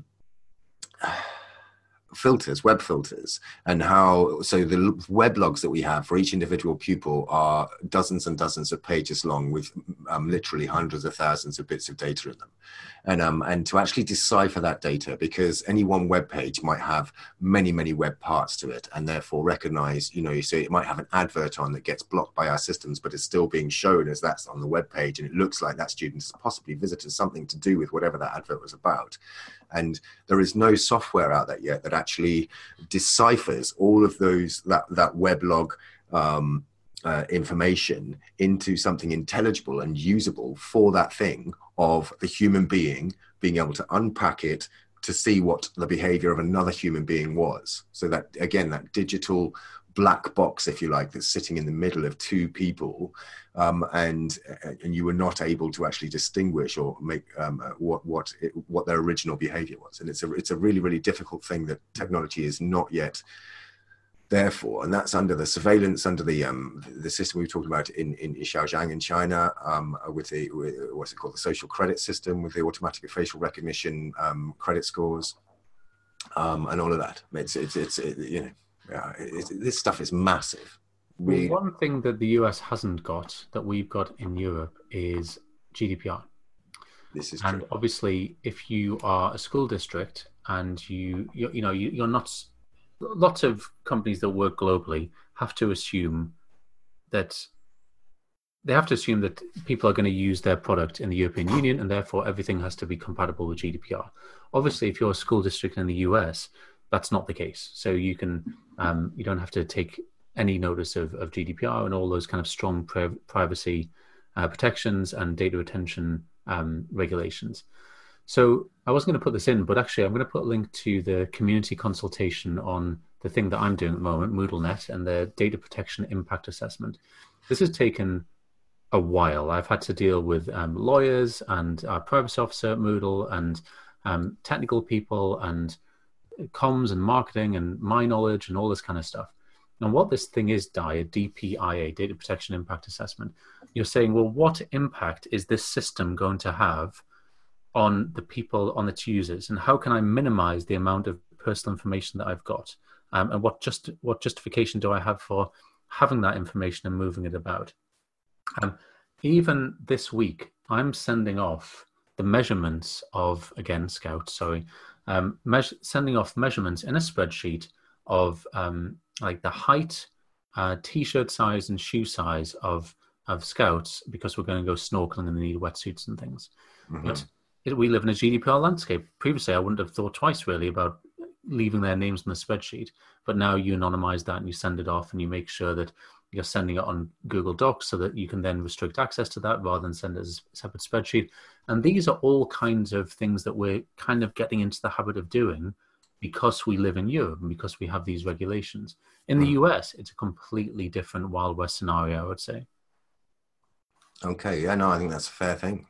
filters, web filters, and how, so the web logs that we have for each individual pupil are dozens and dozens of pages long with um, literally hundreds of thousands of bits of data in them. And um, and to actually decipher that data, because any one web page might have many, many web parts to it, and therefore recognize, you know, so it might have an advert on that gets blocked by our systems, but it's still being shown as that's on the web page, and it looks like that student has possibly visited something to do with whatever that advert was about. And there is no software out there yet that actually deciphers all of those, that, that web log um, uh, information into something intelligible and usable for that thing of the human being being able to unpack it to see what the behavior of another human being was. So that, again, that digital black box, if you like, that's sitting in the middle of two people, um, and and you were not able to actually distinguish or make um, what what it, what their original behavior was. And it's a it's a really really difficult thing that technology is not yet Therefore, and that's under the surveillance, under the um, the system we talked about in, in Xiaojiang in China, um, with the with, what's it called, the social credit system, with the automatic facial recognition um, credit scores, um, and all of that. It's it's it's it, you know, yeah, it, it, this stuff is massive. We, well, one thing that the U S hasn't got that we've got in Europe is G D P R. This is and true. Obviously, if you are a school district and you you, you know you, you're not. Lots of companies that work globally have to assume that they have to assume that people are going to use their product in the European Union, and therefore everything has to be compatible with G D P R. Obviously, if you're a school district in the U S, that's not the case. So you can um, you don't have to take any notice of, of G D P R and all those kind of strong pri- privacy uh, protections and data retention um, regulations. So I wasn't going to put this in, but actually I'm going to put a link to the community consultation on the thing that I'm doing at the moment, MoodleNet, and the data protection impact assessment. This has taken a while. I've had to deal with um, lawyers and our privacy officer at Moodle and um, technical people and comms and marketing and my knowledge and all this kind of stuff. And what this thing is, Di, a D P I A, Data Protection Impact Assessment, you're saying, well, what impact is this system going to have on the people, on its users, and how can I minimize the amount of personal information that I've got, um, and what just what justification do I have for having that information and moving it about? Um, even this week, I'm sending off the measurements of, again, Scout, sorry, um, measure, sending off measurements in a spreadsheet of um, like the height, uh, t-shirt size, and shoe size of of Scouts, because we're going to go snorkeling and need wetsuits and things. Mm-hmm. But we live in a G D P R landscape. Previously, I wouldn't have thought twice really about leaving their names in the spreadsheet. But now you anonymize that and you send it off and you make sure that you're sending it on Google Docs so that you can then restrict access to that rather than send it as a separate spreadsheet. And these are all kinds of things that we're kind of getting into the habit of doing because we live in Europe and because we have these regulations. In the U S, it's a completely different Wild West scenario, I would say. Okay, yeah, no, I think that's a fair thing.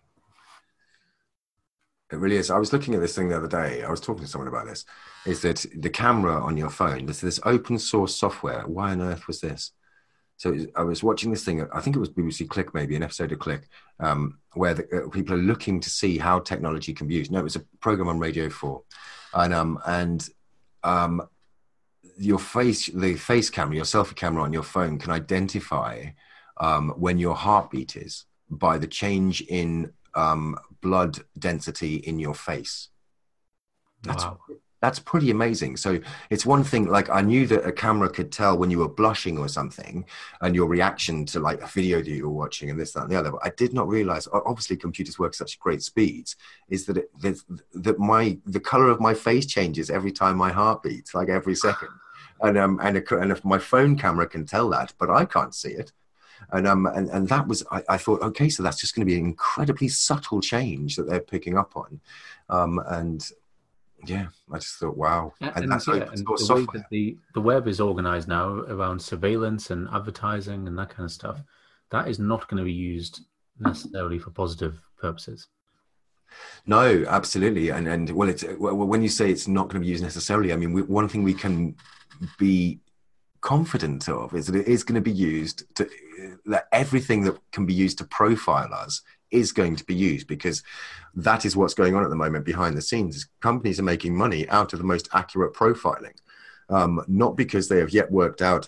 It really is. I was looking at this thing the other day. I was talking to someone about this. Is that the camera on your phone? There's this open source software. Why on earth was this? So I was watching this thing. I think it was B B C Click, maybe an episode of Click, um, where the, uh, people are looking to see how technology can be used. No, it was a program on Radio Four, and um, and um, your face, the face camera, your selfie camera on your phone can identify um, when your heartbeat is by the change in um, blood density in your face. That's, wow. That's pretty amazing. So it's one thing, like I knew that a camera could tell when you were blushing or something and your reaction to like a video that you were watching and this, that, and the other. But I did not realize, obviously computers work at such great speeds, is that, it, that, that my, the color of my face changes every time my heart beats, like every second. And, um, and, a, and if my phone camera can tell that, but I can't see it. And um and, and that was I, I thought, okay, so that's just going to be an incredibly subtle change that they're picking up on, um and yeah, I just thought, wow. And, and, and, that's yeah, open and source the way software. that the the web is organized now around surveillance and advertising and that kind of stuff, that is not going to be used necessarily for positive purposes. No, absolutely. And and well, it's well, when you say it's not going to be used necessarily, I mean, we, one thing we can be confident of is that it is going to be used to, that everything that can be used to profile us is going to be used, because that is what's going on at the moment behind the scenes. Companies are making money out of the most accurate profiling, um, not because they have yet worked out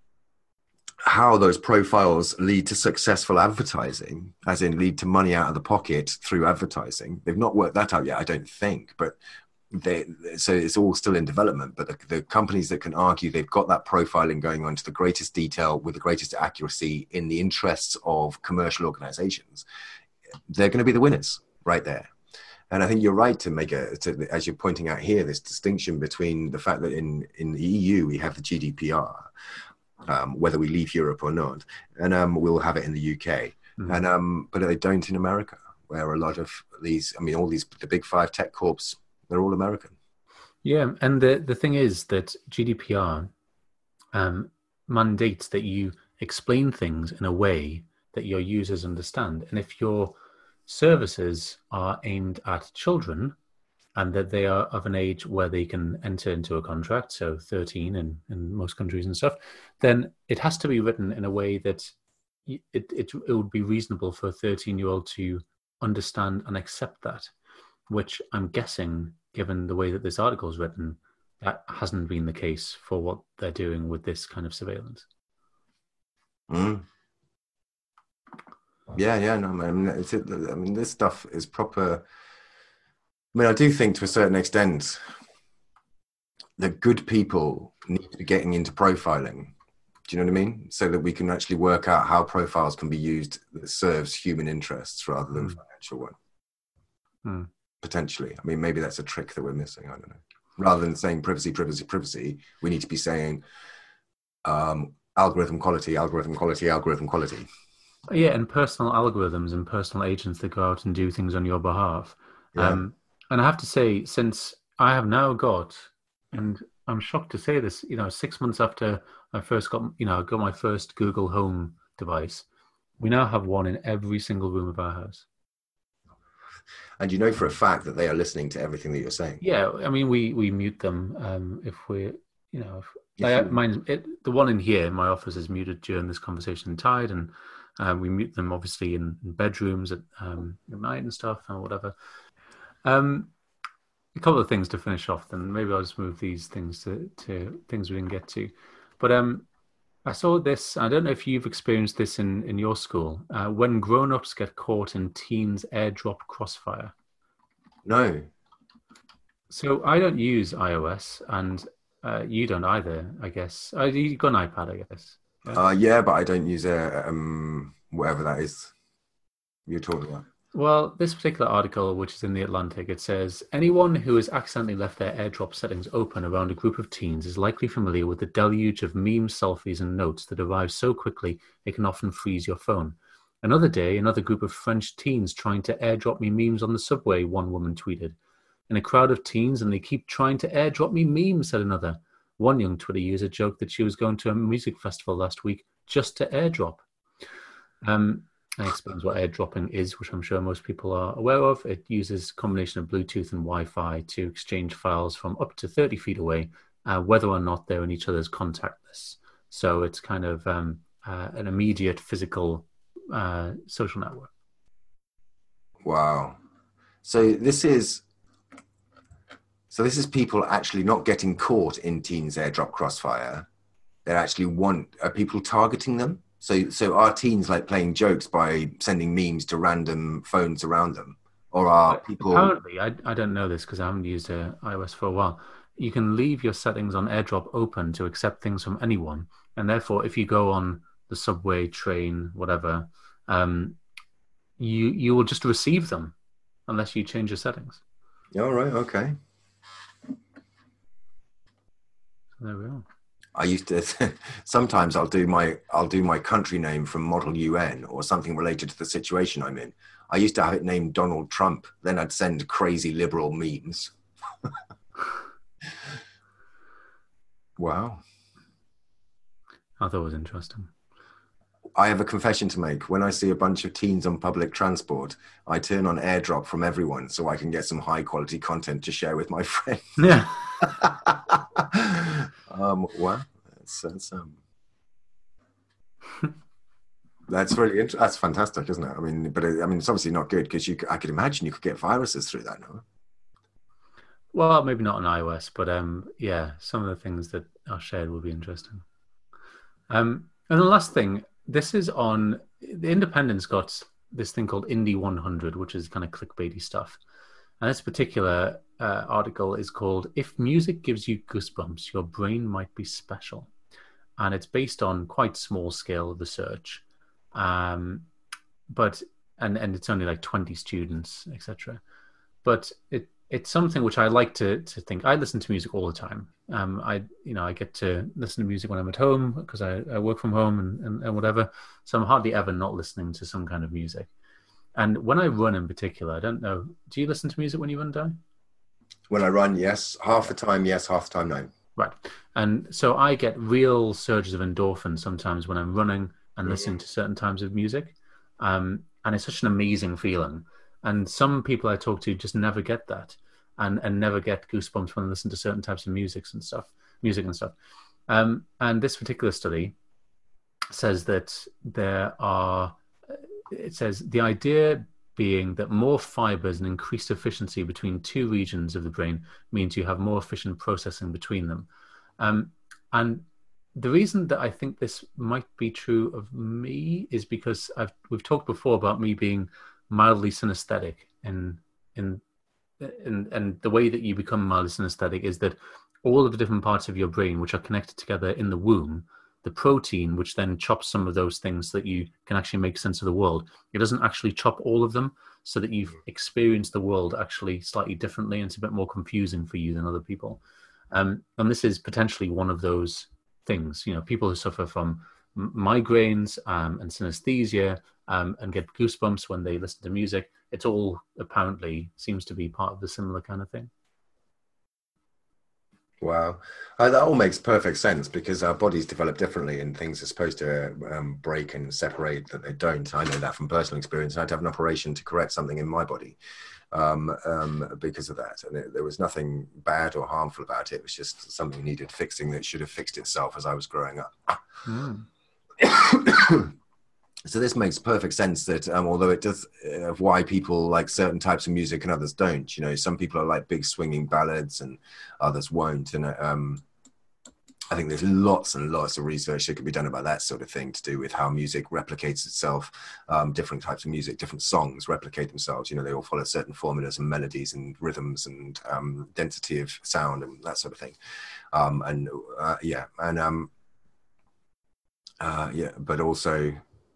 how those profiles lead to successful advertising, as in lead to money out of the pocket through advertising. They've not worked that out yet, I don't think, but They, so it's all still in development, but the, the companies that can argue they've got that profiling going on to the greatest detail with the greatest accuracy in the interests of commercial organizations, they're going to be the winners right there. And I think you're right to make a, to, as you're pointing out here, this distinction between the fact that in, in the E U, we have the G D P R, um, whether we leave Europe or not, and um, we'll have it in the U K, mm-hmm. and um, but they don't in America, where a lot of these, I mean, all these, the big five tech corps, they're all American. Yeah, and the, the thing is that G D P R um, mandates that you explain things in a way that your users understand. And if your services are aimed at children, and that they are of an age where they can enter into a contract, so thirteen in, in most countries and stuff, then it has to be written in a way that it, it, it would be reasonable for a thirteen-year-old to understand and accept that, which I'm guessing, given the way that this article is written, that hasn't been the case for what they're doing with this kind of surveillance. Mm. Yeah, yeah, no, I mean, it's, I mean, this stuff is proper. I mean, I do think to a certain extent that good people need to be getting into profiling. Do you know what I mean? So that we can actually work out how profiles can be used that serves human interests rather than mm. financial one. Mm. Potentially. I mean, maybe that's a trick that we're missing. I don't know. Rather than saying privacy, privacy, privacy, we need to be saying um, algorithm quality, algorithm quality, algorithm quality. Yeah, and personal algorithms and personal agents that go out and do things on your behalf. Yeah. Um, and I have to say, since I have now got, and I'm shocked to say this, you know, six months after I first got, you know, got my first Google Home device, we now have one in every single room of our house. And you know for a fact that they are listening to everything that you're saying. Yeah, I mean, we we mute them um, if we, you know, if, I, mine, it, the one in here in my office is muted during this conversation in Tide, and um, we mute them obviously in, in bedrooms at, um, at night and stuff or whatever. Um, a couple of things to finish off, then maybe I'll just move these things to, to things we didn't get to. But um, I saw this, I don't know if you've experienced this in, in your school, uh, when grown-ups get caught in teens' airdrop crossfire. No. So I don't use iOS, and uh, you don't either, I guess. Uh, you've got an iPad, I guess. Yeah, uh, yeah but I don't use a, um, whatever that is you're talking about. Well, this particular article, which is in The Atlantic, it says, anyone who has accidentally left their AirDrop settings open around a group of teens is likely familiar with the deluge of memes, selfies, and notes that arrive so quickly it can often freeze your phone. Another day, another group of French teens trying to airdrop me memes on the subway, one woman tweeted. In a crowd of teens, and they keep trying to airdrop me memes, said another. One young Twitter user joked that she was going to a music festival last week just to airdrop. Um... And explains what airdropping is, which I'm sure most people are aware of. It uses a combination of Bluetooth and Wi-Fi to exchange files from up to thirty feet away, uh, whether or not they're in each other's contact lists. So it's kind of um, uh, an immediate physical uh, social network. Wow. So this is so this is people actually not getting caught in teens' airdrop crossfire. They actually want are people targeting them? So, so are teens like playing jokes by sending memes to random phones around them, or are people? Apparently, I I don't know this because I haven't used uh, iOS for a while. You can leave your settings on AirDrop open to accept things from anyone, and therefore, if you go on the subway, train, whatever, um, you you will just receive them unless you change your settings. All right. Okay. So there we are. I used to sometimes I'll do my I'll do my country name from Model U N or something related to the situation I'm in. I used to have it named Donald Trump. Then I'd send crazy liberal memes. Wow. I thought it was interesting. I have a confession to make. When I see a bunch of teens on public transport, I turn on AirDrop from everyone so I can get some high quality content to share with my friends. Yeah. um, wow. That's, that's, um, that's really interesting. That's fantastic, isn't it? I mean, but it, I mean, it's obviously not good because you. I could imagine you could get viruses through that, no? Well, maybe not on iOS, but um, yeah, some of the things that are shared will be interesting. Um, and the last thing, this is on the Independent's got this thing called Indie one hundred, which is kind of clickbaity stuff. And this particular uh, article is called "If Music Gives You Goosebumps, Your Brain Might Be Special," and it's based on quite small scale research, um, but and and it's only like twenty students, et cetera. But it it's something which I like to to think. I listen to music all the time. Um, I you know I get to listen to music when I'm at home because I, I work from home and, and, and whatever. So I'm hardly ever not listening to some kind of music. And when I run in particular, I don't know. Do you listen to music when you run, Di? When I run, yes. Half the time, yes. Half the time, no. Right. And so I get real surges of endorphins sometimes when I'm running and mm-hmm. listening to certain times of music. Um, and it's such an amazing feeling. And some people I talk to just never get that. and and never get goosebumps when they listen to certain types of music and stuff. Music and stuff. Um, and this particular study says that there are. It says the idea being that more fibers and increased efficiency between two regions of the brain means you have more efficient processing between them. Um, and the reason that I think this might be true of me is because I've, we've talked before about me being mildly synesthetic, and in, in, and the way that you become mildly synesthetic is that all of the different parts of your brain, which are connected together in the womb, the protein, which then chops some of those things that you can actually make sense of the world, it doesn't actually chop all of them, so that you've experienced the world actually slightly differently, and it's a bit more confusing for you than other people. Um, and this is potentially one of those things. You know, people who suffer from migraines um, and synesthesia um, and get goosebumps when they listen to music, it's all apparently seems to be part of the similar kind of thing. Wow. Uh, that all makes perfect sense, because our bodies develop differently and things are supposed to um, break and separate that they don't. I know that from personal experience. I had to have an operation to correct something in my body um, um, because of that. And it, there was nothing bad or harmful about it. It was just something needed fixing that should have fixed itself as I was growing up. Mm. So this makes perfect sense that um, although it does uh, of why people like certain types of music and others don't, you know, some people are like big swinging ballads and others won't. And um, I think there's lots and lots of research that could be done about that sort of thing, to do with how music replicates itself. Um, different types of music, different songs replicate themselves. You know, they all follow certain formulas and melodies and rhythms and um, density of sound and that sort of thing. Um, and uh, yeah, and um, uh, yeah, but also,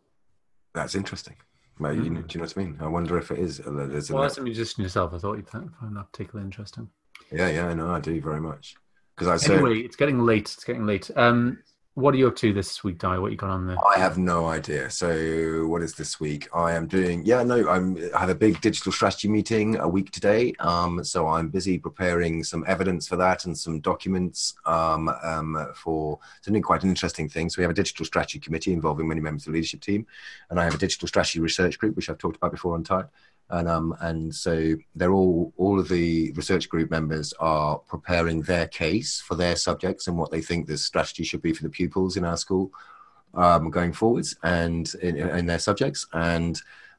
that's interesting. Well, you know, do you know what I mean? I wonder if it is. Uh, there's well, as a musician yourself, I thought you'd find that particularly interesting. Yeah, yeah, I know, I do very much. Because I anyway, it's getting late. It's getting late. Um, what are you up to this week, Di? What you got on there? I have no idea. So, what is this week? I am doing. Yeah, no, I'm. I have a big digital strategy meeting a week today. Um, so I'm busy preparing some evidence for that and some documents. Um, um, for something quite an interesting thing. So we have a digital strategy committee involving many members of the leadership team, and I have a digital strategy research group, which I've talked about before on Tide. And um and so they're all all of the research group members are preparing their case for their subjects and what they think the strategy should be for the pupils in our school um, going forwards and in, in their subjects. And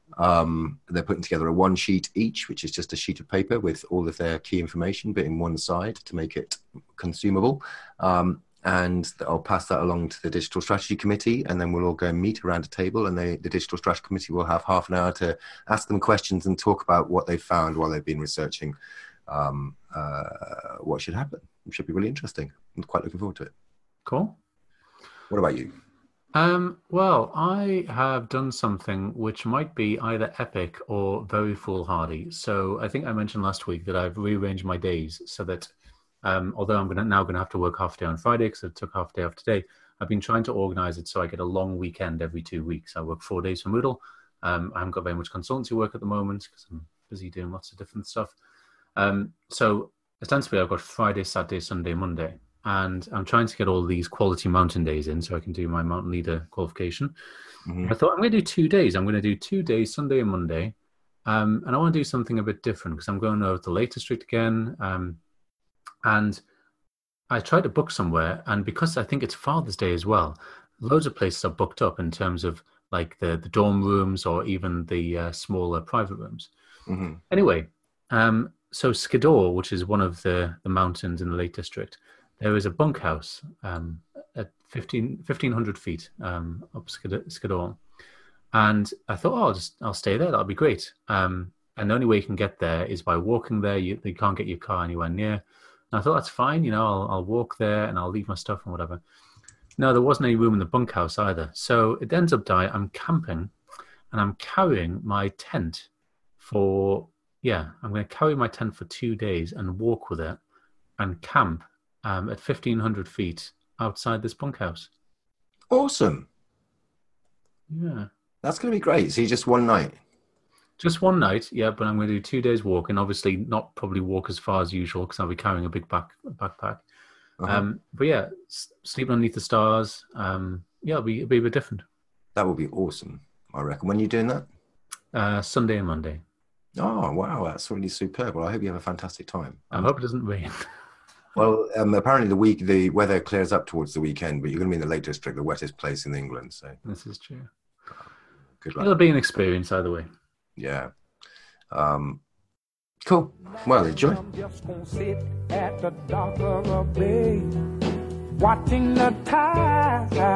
um, they're putting together a one sheet each, which is just a sheet of paper with all of their key information, but in one side to make it consumable. Um, And I'll pass that along to the Digital Strategy Committee, and then we'll all go and meet around a table, and they, the Digital Strategy Committee will have half an hour to ask them questions and talk about what they've found while they've been researching um, uh, what should happen. It should be really interesting. I'm quite looking forward to it. Cool. What about you? Um, well, I have done something which might be either epic or very foolhardy. So I think I mentioned last week that I've rearranged my days so that Um, although I'm gonna, now going to have to work half day on Friday because I took half day off today, I've been trying to organize it so I get a long weekend every two weeks. I work four days for Moodle. Um, I haven't got very much consultancy work at the moment because I'm busy doing lots of different stuff. Um, so ostensibly I've got Friday, Saturday, Sunday, Monday. And I'm trying to get all these quality mountain days in so I can do my mountain leader qualification. Mm-hmm. I thought I'm going to do two days. I'm going to do two days, Sunday and Monday. Um, and I want to do something a bit different because I'm going over to the Lake District again. Um, And I tried to book somewhere, and because I think it's Father's Day as well, loads of places are booked up in terms of like the, the dorm rooms or even the uh, smaller private rooms. Mm-hmm. Anyway, um, so Skiddaw, which is one of the, the mountains in the Lake District, there is a bunkhouse um, at fifteen, fifteen hundred feet um, up Skiddaw. And I thought, oh, I'll, just, I'll stay there. That'll be great. Um, and the only way you can get there is by walking there. You, you can't get your car anywhere near. And I thought, that's fine, you know, I'll, I'll walk there and I'll leave my stuff and whatever. No, there wasn't any room in the bunkhouse either. So it ends up, Di, I'm camping and I'm carrying my tent for, yeah, I'm going to carry my tent for two days and walk with it and camp um, at fifteen hundred feet outside this bunkhouse. Awesome. Yeah. That's going to be great. So you just one night? Just one night, yeah, but I'm going to do two days walking. Obviously, not probably walk as far as usual because I'll be carrying a big back, backpack. Uh-huh. Um, but yeah, s- sleeping underneath the stars. Um, yeah, it'll be, it'll be a bit different. That would be awesome, I reckon. When are you doing that? Uh, Sunday and Monday. Oh, wow. That's really superb. Well, I hope you have a fantastic time. I hope it doesn't rain. Well, um, apparently the week the weather clears up towards the weekend, but you're going to be in the Lake District, the wettest place in England. So This is true. good luck. It'll be an experience either way. Yeah. Um, cool. Well, enjoy. I'm just gonna sit at the dock of the bay, watching the tide